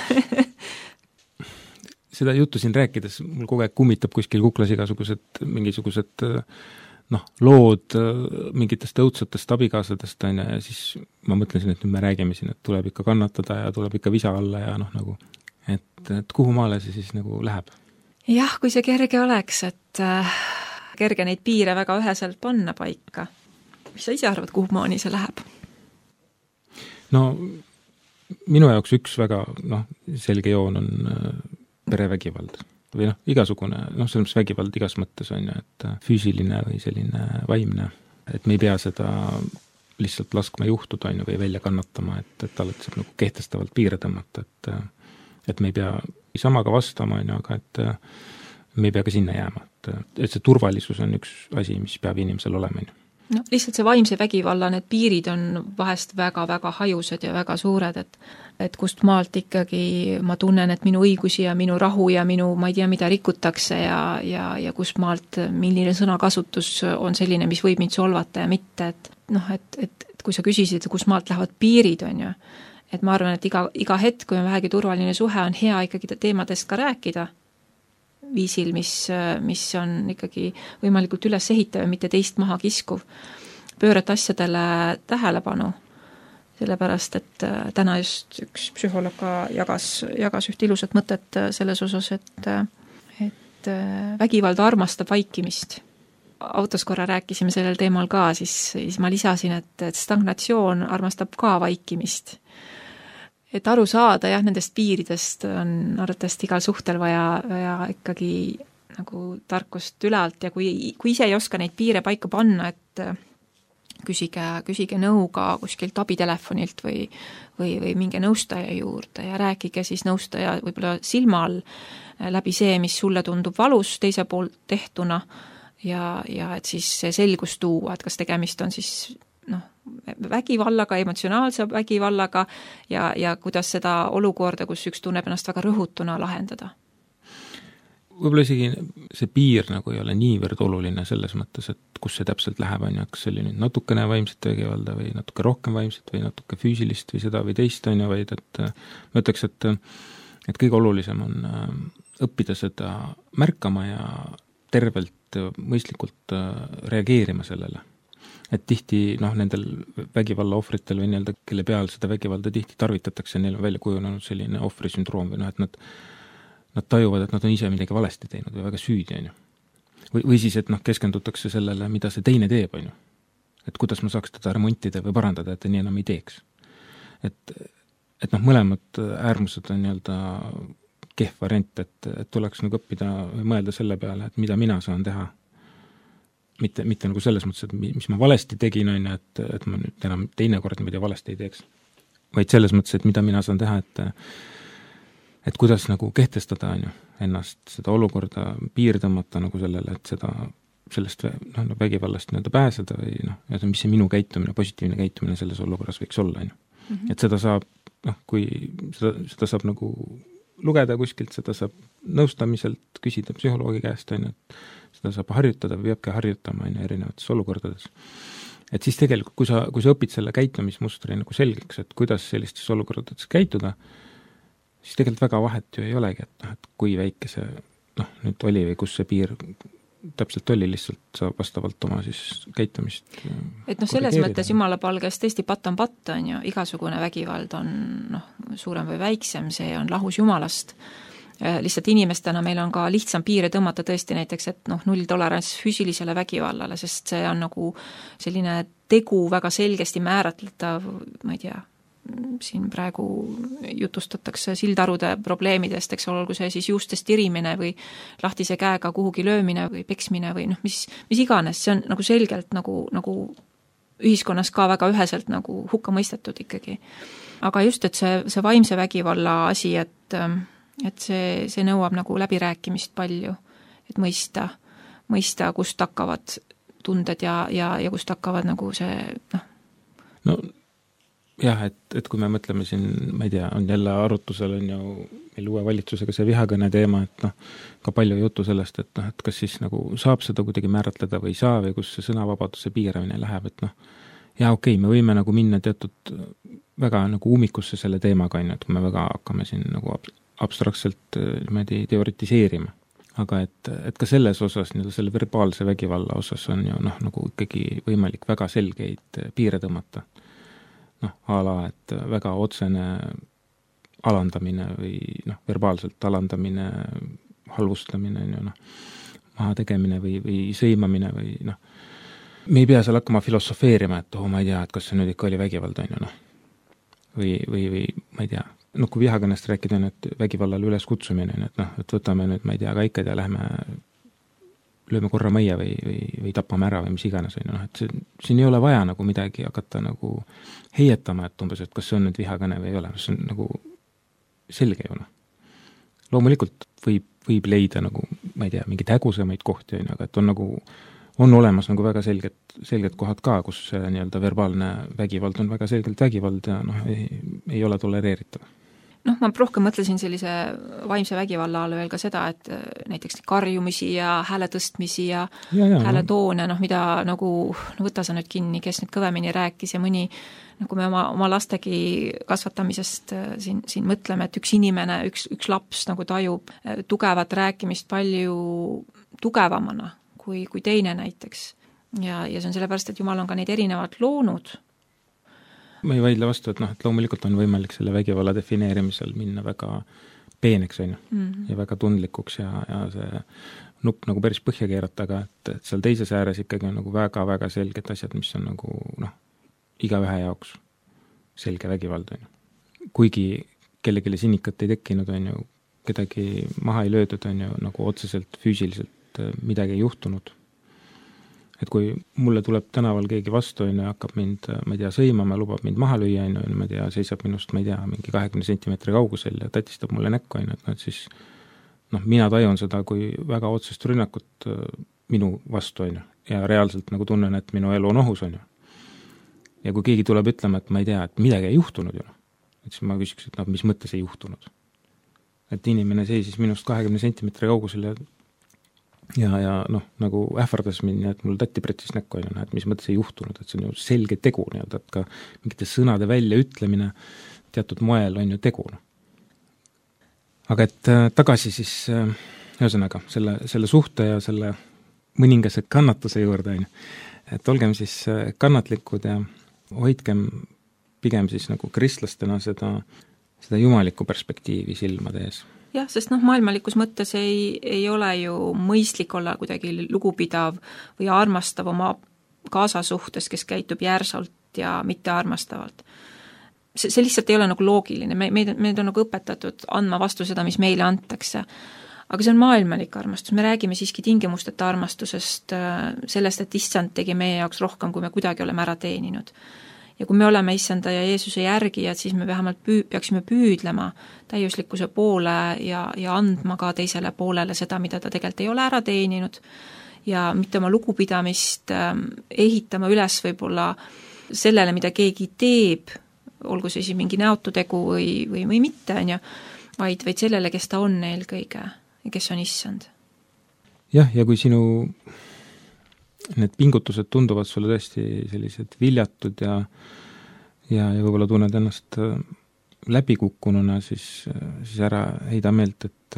seda juttu siin rääkides mul kogu aeg kummitab kuskil kuklas igasugused mingisugused noh, lood mingitest õudsetest abikaasadest on ja siis ma mõtlesin, et nüüd me räägime siin, et tuleb ikka kannatada ja tuleb ikka visa alla ja noh, nagu, et, et kuhu maale see siis nagu läheb? Jah, kui see kerge oleks, et äh, kerge neid piire väga üheselt panna paika. Mis sa ise arvad, kuhu maani see läheb? No minu jaoks üks väga noh, selge joon on äh, perevägivald. Või noh, igasugune, noh, selles vägivald igas mõttes on ju, et füüsiline või selline vaimne, et me ei pea seda lihtsalt laskma juhtuda on ju, või välja kannatama, et, et alati saab nagu kehtestavalt piire tõmmata, et, et me ei pea samaga vastama on ju, aga et me ei pea ka sinna jääma, et, et see turvalisus on üks asi, mis peab inimesel olema on ju. No, lihtsalt see vaimse vägivalla, need piirid on vahest väga-väga hajused ja väga suured, et, et kust maalt ikkagi ma tunnen, et minu õigusi ja minu rahu ja minu, ma ei tea, mida rikutakse ja, ja, ja kust maalt, milline sõnakasutus on selline, mis võib mind solvata ja mitte, et noh, et, et, et kui sa küsisid, kust maalt lähevad piirid, on ju, et ma arvan, et iga, iga hetk, kui on vähegi turvaline suhe, on hea ikkagi teemadest ka rääkida viisil, mis, mis on ikkagi võimalikult üles ehitav ja mitte teist maha kiskuv. Pöörata asjadele tähelepanu, sellepärast, et täna just üks psühholoog ka jagas, jagas üht ilusat mõtet selles osas, et, et vägivald armastab vaikimist. Autos korra rääkisime sellel teemal ka, siis, siis ma lisasin, et, et stagnatsioon armastab ka vaikimist. Et aru saada, jah, nendest piiridest on arvatavasti igal suhtel vaja, vaja ikkagi nagu tarkust ülalt ja kui, kui ise ei oska neid piire paika panna, et küsige, küsige nõu ka kuskilt abitelefonilt või, või, või minge nõustaja juurde ja rääkige siis nõustaja võib-olla silma all läbi see, mis sulle tundub valus teise poolt tehtuna ja, ja et siis see selgus tuua, et kas tegemist on siis noh, vägivallaga, emotsionaalse vägivallaga ja, ja kuidas seda olukorda, kus üks tunneb ennast väga rõhutuna lahendada. Võib-olla isegi see piir nagu ei ole niivõrd oluline selles mõttes, et kus see täpselt läheb, on ju, kas see oli nüüd natukene vaimset vägivalda või natuke rohkem vaimset või natuke füüsilist või seda või teist, on ju, vaid et ma ütleks, et, et kõige olulisem on õppida seda märkama ja tervelt, mõistlikult reageerima sellele. Et tihti noh, nendel vägivalla ohvritel või nii-öelda, kelle peal seda vägivalda tihti tarvitatakse, neil on välja kujunenud selline ohvrisündroom või noh, et nad, nad tajuvad, et nad on ise midagi valesti teinud või väga süüdi, on ju. Või, või siis, et noh, keskendutakse sellele, mida see teine teeb, on ju. Et kuidas ma saaks teda remontida või parandada, et ta nii enam ei teeks. Et, et noh, mõlemad äärmused on nii-öelda kehv variant, et, et tuleks nagu õppida või mõelda selle peale, et mida mina saan teha. Mitte, mitte nagu selles mõttes, et mis ma valesti tegin, on, et, et ma nüüd enam teine kord mida valesti ei teeks. vaid selles mõttes, et mida mina saan teha, et et kuidas nagu kehtestada on ju, ennast seda olukorda piir tõmmata nagu sellele, et seda, sellest noh, vägivallast nii-öelda pääseda või noh, ja see, mis see minu käitumine, positiivne käitumine selles olukorras võiks olla, on ju. Mm-hmm. Et seda saab, noh, kui seda, seda saab nagu lugeda kuskilt, seda saab nõustamiselt küsida psühholoogi käest, on ju, et seda saab harjutada või peabki harjutama on ju, erinevates olukordades. Et siis tegelikult, kui sa, kui sa õpid selle käitumismustri nagu selgeks, et kuidas sellistes olukordades käituda, siis tegelikult väga vahet ju ei olegi, et, noh, et kui väike see noh, nüüd oli või kus see piir täpselt oli, lihtsalt sa vastavalt oma siis käitumist et noh, selles mõttes Jumala palges tõesti patt on patt, on ju, igasugune vägivald on noh, suurem või väiksem, see on lahus Jumalast. Lihtsalt inimestena meil on ka lihtsam piire tõmmata tõesti näiteks, et noh, null tolerants füüsilisele vägivallale, sest see on nagu selline tegu väga selgesti määratletav, ma ei tea, siin praegu jutustatakse sildarude probleemidest, eks olgu see siis juustest tirimine või lahtise käega kuhugi löömine või peksmine või noh, mis, mis iganes, see on nagu selgelt nagu, nagu ühiskonnas ka väga üheselt nagu hukka mõistetud ikkagi. Aga just, et see, see vaimse vägivalla asi, et, et see, see nõuab nagu läbirääkimist palju, et mõista, mõista, kust hakkavad tunded ja, ja, ja kust hakkavad nagu see noh. No jah, et, et kui me mõtleme siin, ma ei tea, on jälle arutusel on ju meil uue valitsusega see vihakõne teema, et noh, ka palju juttu sellest, et noh, et kas siis nagu saab seda kuidagi määratleda või ei saa või kus see sõnavabaduse piiramine läheb, et noh, ja okei, me võime nagu minna teatud väga nagu ummikusse selle teemaga, on ju, et kui me väga hakkame siin nagu abstraktselt niimoodi teoritiseerima. Aga et, et ka selles osas, nii-öelda selle verbaalse vägivalla osas on ju noh, nagu ikkagi võimalik väga selgeid piire tõmmata. Noh, a la, et väga otsene alandamine või noh, verbaalselt alandamine, halvustamine, noh, maha tegemine või, või sõimamine või noh, me ei pea seal hakkama filosofeerima, et oh, ma ei tea, et kas see nüüd ikka oli vägivald, on ju, noh. Või, või, või ma ei tea, noh, kui vihakõnest rääkida, on, et vägivallale üles kutsumine, et noh, et võtame nüüd, ma ei tea, kaikad ja lähme lööme korra majja või, või, või tapame ära või mis iganes, on ju, noh, et see, siin ei ole vaja nagu midagi hakata nagu heietama, et umbes, et kas see on nüüd vihakõne või ei ole, see on nagu selge ju, noh. Loomulikult võib, võib leida nagu, ma ei tea, mingeid hägusemaid kohti, on ju, aga et on nagu, on olemas nagu väga selged, selged kohad ka, kus see nii-öelda verbaalne vägivald on väga selgelt vägivald ja noh, ei, ei ole tolereeritav. Noh, ma rohkem mõtlesin sellise vaimse vägivalla all veel ka seda, et näiteks karjumisi ja hääle tõstmisi ja, ja, ja hääle toone, noh, mida nagu, no võta sa nüüd kinni, kes nüüd kõvemini rääkis ja mõni, noh, kui me oma, oma lastegi kasvatamisest siin, siin mõtleme, et üks inimene, üks, üks laps nagu tajub tugevat rääkimist palju tugevamana kui, kui teine näiteks. Ja, ja see on sellepärast, et Jumal on ka neid erinevalt loonud. Ma ei vaidle vastu, et noh, et loomulikult on võimalik selle vägivalla defineerimisel minna väga peeneks, on ju, mm-hmm. ja väga tundlikuks ja, ja see nupp nagu päris põhja keerata, aga et, et seal teises ääres ikkagi on nagu väga-väga selged asjad, mis on nagu noh, igaühe jaoks selge vägivald, on ju. Kuigi kellegile sinikat ei tekkinud, on ju, kedagi maha ei löödud, on ju, nagu otseselt füüsiliselt midagi ei juhtunud. Et kui mulle tuleb tänaval keegi vastu, on ju, hakkab mind, ma ei tea, sõimama, lubab mind maha lüüa, on ju, ma ei tea, seisab minust, ma ei tea, mingi kahekümne sentimeetri kaugusel ja tatistab mulle näkku, on ju, et noh, et siis noh, mina tajun seda kui väga otsest rünnakut minu vastu, on ju, ja reaalselt nagu tunnen, et minu elu on ohus, on ju. Ja kui keegi tuleb ütlema, et ma ei tea, et midagi ei juhtunud ju, et siis ma küsiks, et noh, mis mõttes ei juhtunud. Et inimene seisis minust kahekümne sentimeetri kaugusel ja ja, ja noh, nagu ähvardas mind, et mul tatti pretsis näkku, on ju, et mis mõttes ei juhtunud, et see on ju selge tegu, nii-öelda, et ka mingite sõnade väljaütlemine teatud moel on ju tegu. Aga et äh, tagasi siis äh, ühesõnaga selle, selle suhte ja selle mõningase kannatuse juurde, on ju, et olgem siis äh, kannatlikud ja hoidkem pigem siis nagu kristlastena seda, seda jumalikku perspektiivi silmade ees. Jah, sest noh, maailmalikus mõttes ei, ei ole ju mõistlik olla kuidagi lugupidav või armastav oma kaasa suhtes, kes käitub järsalt ja mitte armastavalt. See, see lihtsalt ei ole nagu loogiline, me, meid, meid on nagu õpetatud andma vastu seda, mis meile antakse. Aga see on maailmalik armastus, me räägime siiski tingimusteta armastusest, sellest, et issand tegi meie jaoks rohkem, kui me kuidagi oleme ära teeninud. ja kui me oleme issanda ja Jeesuse järgijad, siis me vähemalt püü-, peaksime püüdlema täiuslikkuse poole ja, ja andma ka teisele poolele seda, mida ta tegelikult ei ole ära teeninud ja mitte oma lugupidamist ehitama üles võib-olla sellele, mida keegi teeb, olgu see siis mingi näotu tegu või, või, või mitte, on ju, vaid, vaid sellele, kes ta on eelkõige ja kes on issand. Jah, ja kui sinu need pingutused tunduvad sulle tõesti sellised viljatud ja ja, ja võib-olla tunned ennast läbikukkununa, siis, siis ära heida meelt, et,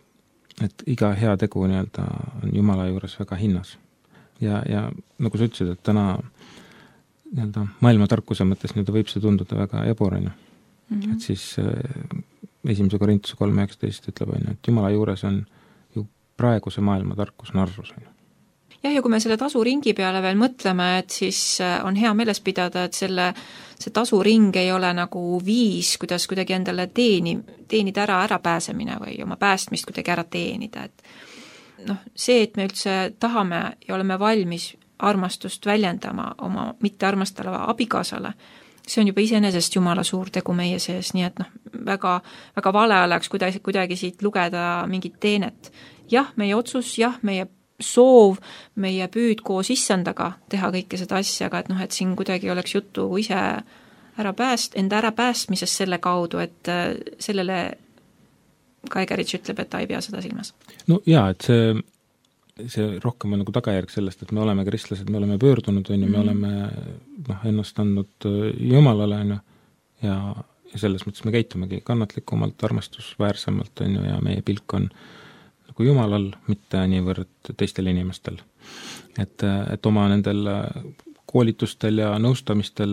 et iga hea tegu nii-öelda on Jumala juures väga hinnas. Ja, ja nagu sa ütlesid, et täna nii-öelda maailma tarkuse mõttes nii-öelda võib see tunduda väga eborane. Mm-hmm. Et siis esimese Korintuse kolm üheksateist ütleb, et Jumala juures on ju praeguse maailma tarkus narrus. Jah, ja kui me selle tasuringi peale veel mõtleme, et siis on hea meeles pidada, et selle, see tasuring ei ole nagu viis, kuidas kuidagi endale teeni, teenida ära ärapääsemine või oma päästmist kuidagi ära teenida. Et noh, see, et me üldse tahame ja oleme valmis armastust väljendama oma mittearmastava abikaasale, see on juba iseenesest Jumala suur tegu meie sees, nii et noh, väga, väga vale oleks kuidagi, kuidagi siit lugeda mingit teenet. Jah, meie otsus, jah, meie soov, meie püüd koos issandaga teha kõike seda asja, aga et noh, et siin kuidagi oleks juttu ise ära pääst, enda ära päästmisest selle kaudu, et sellele ka Egerich ütleb, et ta ei pea seda silmas. No jaa, et see, see rohkem on nagu tagajärg sellest, et me oleme kristlased, me oleme pöördunud, on ju, me oleme noh, ennast andnud Jumalale, on ju, ja, ja selles mõttes me käitumegi kannatlikumalt, armastusväärsemalt, on ju, ja meie pilk on nagu Jumalal, mitte niivõrd teistel inimestel. Et, et oma nendel koolitustel ja nõustamistel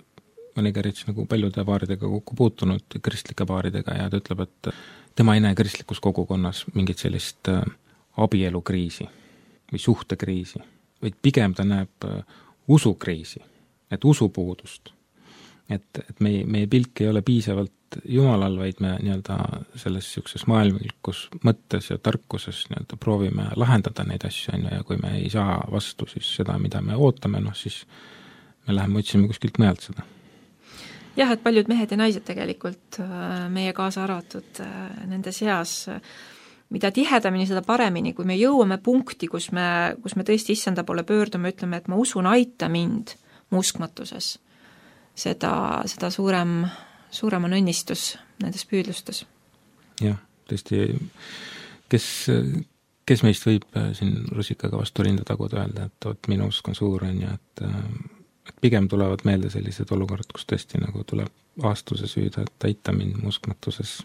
on Egerich nagu paljude paaridega kokku puutunud, kristlike paaridega, ja ta ütleb, et tema ei näe kristlikus kogukonnas mingit sellist abielukriisi või suhtekriisi, vaid pigem ta näeb usukriisi, et usupuudust. Et, et meie, meie pilk ei ole piisavalt Jumalal, vaid me nii-öelda selles niisuguses maailmalikus mõttes ja tarkuses nii-öelda proovime lahendada neid asju, ja kui me ei saa vastu siis seda, mida me ootame, noh siis me läheme otsime kuskilt mujalt seda. Jah, et paljud mehed ja naised tegelikult meie kaasa arvatud nende seas, mida tihedamini, seda paremini, kui me jõuame punkti, kus me, kus me tõesti issanda poole pöördume, ütleme, et ma usun, aita mind mu uskmatuses, seda, seda suurem suurem on õnnistus nendes püüdlustes. Jah, tõesti, kes, kes meist võib siin rusikaga vastu rinda taguda öelda, et oot, minu usk on suur, on ja et, et pigem tulevad meelde sellised olukorrad, kus tõesti nagu tuleb aastuse süüda, et aita mind mu uskmatuses.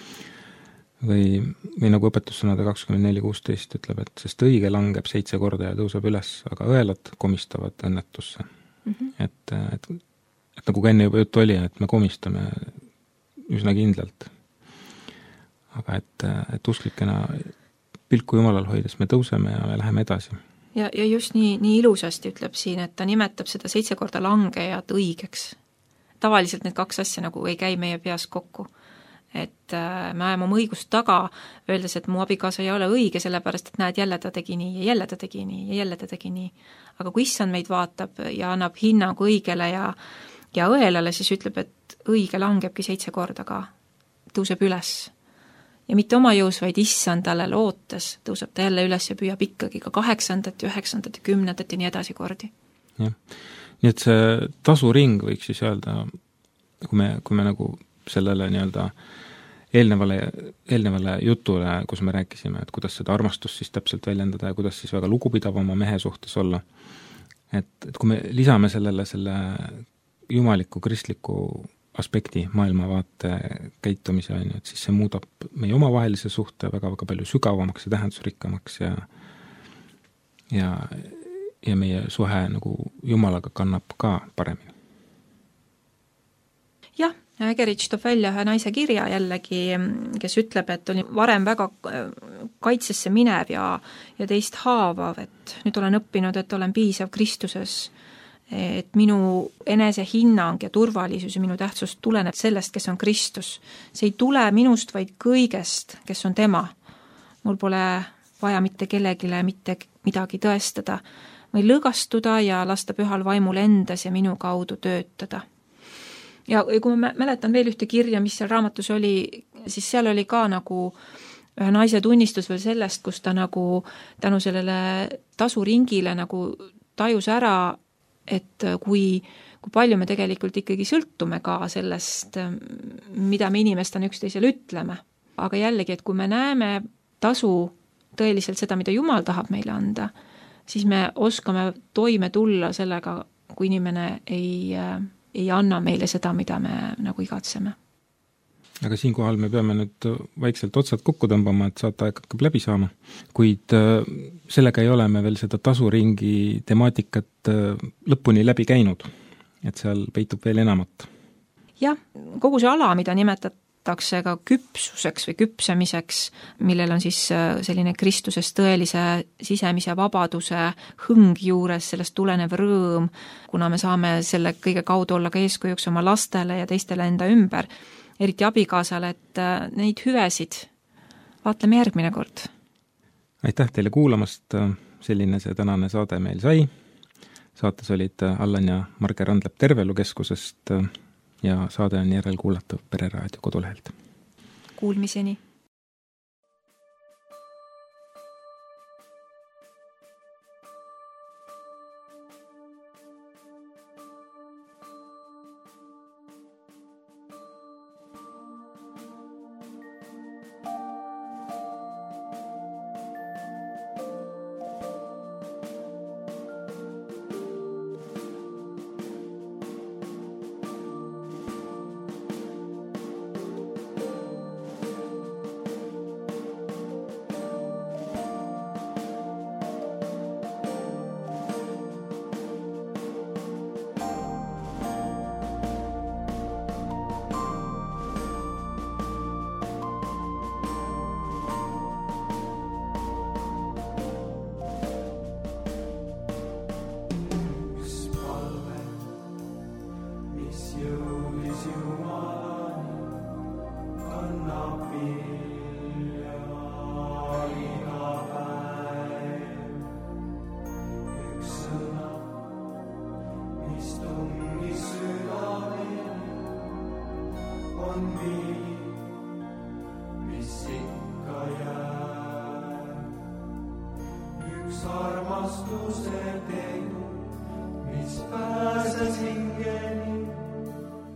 Või, või nagu õpetussõnade kakskümmend neli kuusteist ütleb, et sest õige langeb seitse korda ja tõuseb üles, aga õelad komistavad õnnetusse. Mm-hmm. Et, et et nagu ka enne juba juttu oli, et me komistame üsna kindlalt. Aga et, et usklikena pilku Jumalal hoides me tõuseme ja me läheme edasi. Ja, ja just nii, nii ilusasti ütleb siin, et ta nimetab seda seitse korda langejat õigeks. Tavaliselt need kaks asja nagu ei käi meie peas kokku. Et me ajame oma õigust taga, öeldes, et mu abikaasa ei ole õige, sellepärast, et näed, jälle ta tegi nii ja jälle ta tegi nii ja jälle ta tegi nii. Aga kui issand meid vaatab ja annab hinnangu õigele ja ja õelale, siis ütleb, et õige langebki seitse korda ka, tõuseb üles. Ja mitte oma jõus, vaid issandale lootes tõuseb ta jälle üles ja püüab ikkagi ka kaheksandat, üheksandat ja kümnendat ja nii edasi kordi. Jah, nii et see tasuring võiks siis öelda, kui me, kui me nagu sellele nii-öelda eelnevale, eelnevale jutule, kus me rääkisime, et kuidas seda armastust siis täpselt väljendada ja kuidas siis väga lugupidav oma mehe suhtes olla, et, et kui me lisame sellele selle jumaliku kristliku aspekti maailmavaate käitumise, et siis see muudab meie omavahelise suhte väga-väga palju sügavamaks ja tähendusrikkamaks ja ja, ja meie suhe nagu Jumalaga kannab ka paremini. Jah, Egerich toob välja ühe naise kirja jällegi, kes ütleb, et oli varem väga kaitsesse minev ja, ja teist haavav, et nüüd olen õppinud, et olen piisav Kristuses, et minu enesehinnang ja turvalisus ja minu tähtsus tuleneb sellest, kes on Kristus. See ei tule minust, vaid kõigest, kes on tema. Mul pole vaja mitte kellegile mitte midagi tõestada, või lõõgastuda ja lasta pühal vaimul endas ja minu kaudu töötada. Ja kui ma mäletan veel ühte kirja, mis seal raamatus oli, siis seal oli ka nagu ühe naise tunnistus veel sellest, kus ta nagu tänu sellele tasuringile nagu tajus ära, et kui, kui palju me tegelikult ikkagi sõltume ka sellest, mida me inimestena üksteisele ütleme. Aga jällegi, et kui me näeme tasu tõeliselt seda, mida Jumal tahab meile anda, siis me oskame toime tulla sellega, kui inimene ei, ei anna meile seda, mida me nagu igatseme. Aga siinkohal me peame nüüd vaikselt otsad kokku tõmbama, et saateaeg hakkab läbi saama, kuid sellega ei ole me veel seda tasuringi temaatikat lõpuni läbi käinud, et seal peitub veel enamat. Jah, kogu see ala, mida nimetatakse ka küpsuseks või küpsemiseks, millel on siis selline Kristusest tõelise sisemise vabaduse hõng juures, sellest tulenev rõõm, kuna me saame selle kõige kaudu olla ka eeskujuks oma lastele ja teistele enda ümber, eriti abikaasale, et neid hüvesid vaatleme järgmine kord. Aitäh teile kuulamast, selline see tänane saade meil sai. Saates olid Allan ja Marge Randlep Tervelukeskusest ja saade on järelkuulatav Pereraadio kodulehelt. Kuulmiseni! Armastuse tegu, mis pääses hingeni,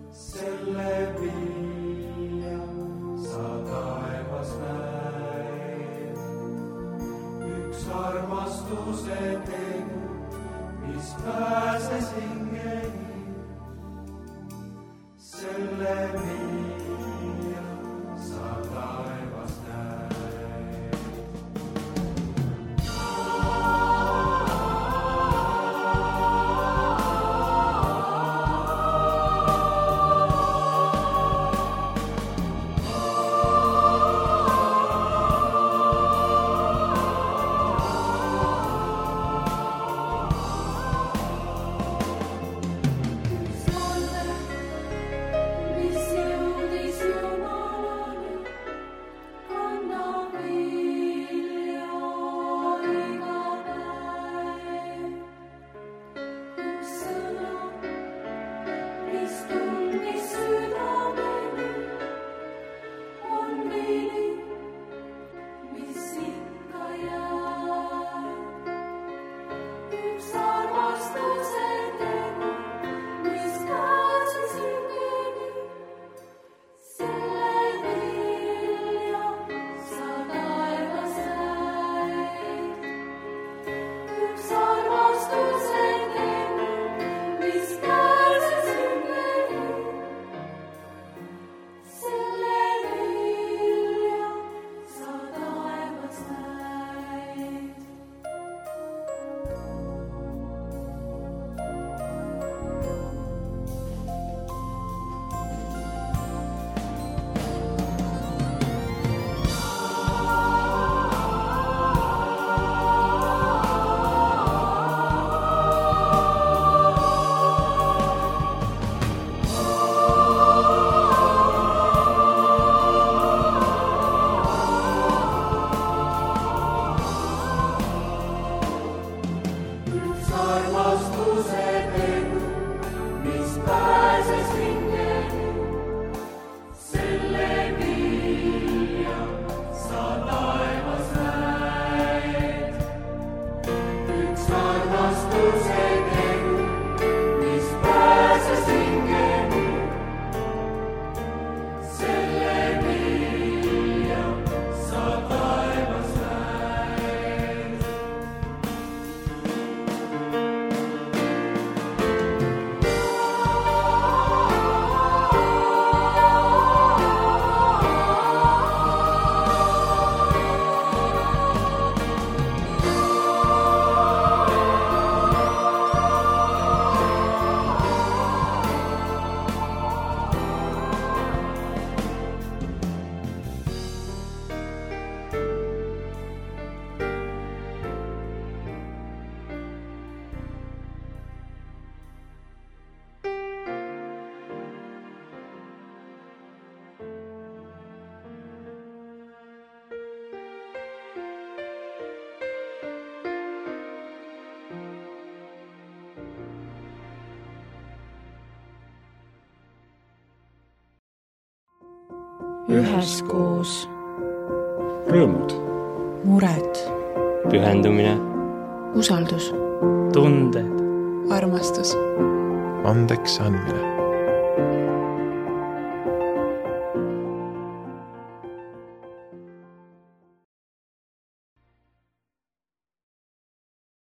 üheskoos, rõõmud, mured, pühendumine, usaldus, tunded, armastus, andeks andmine.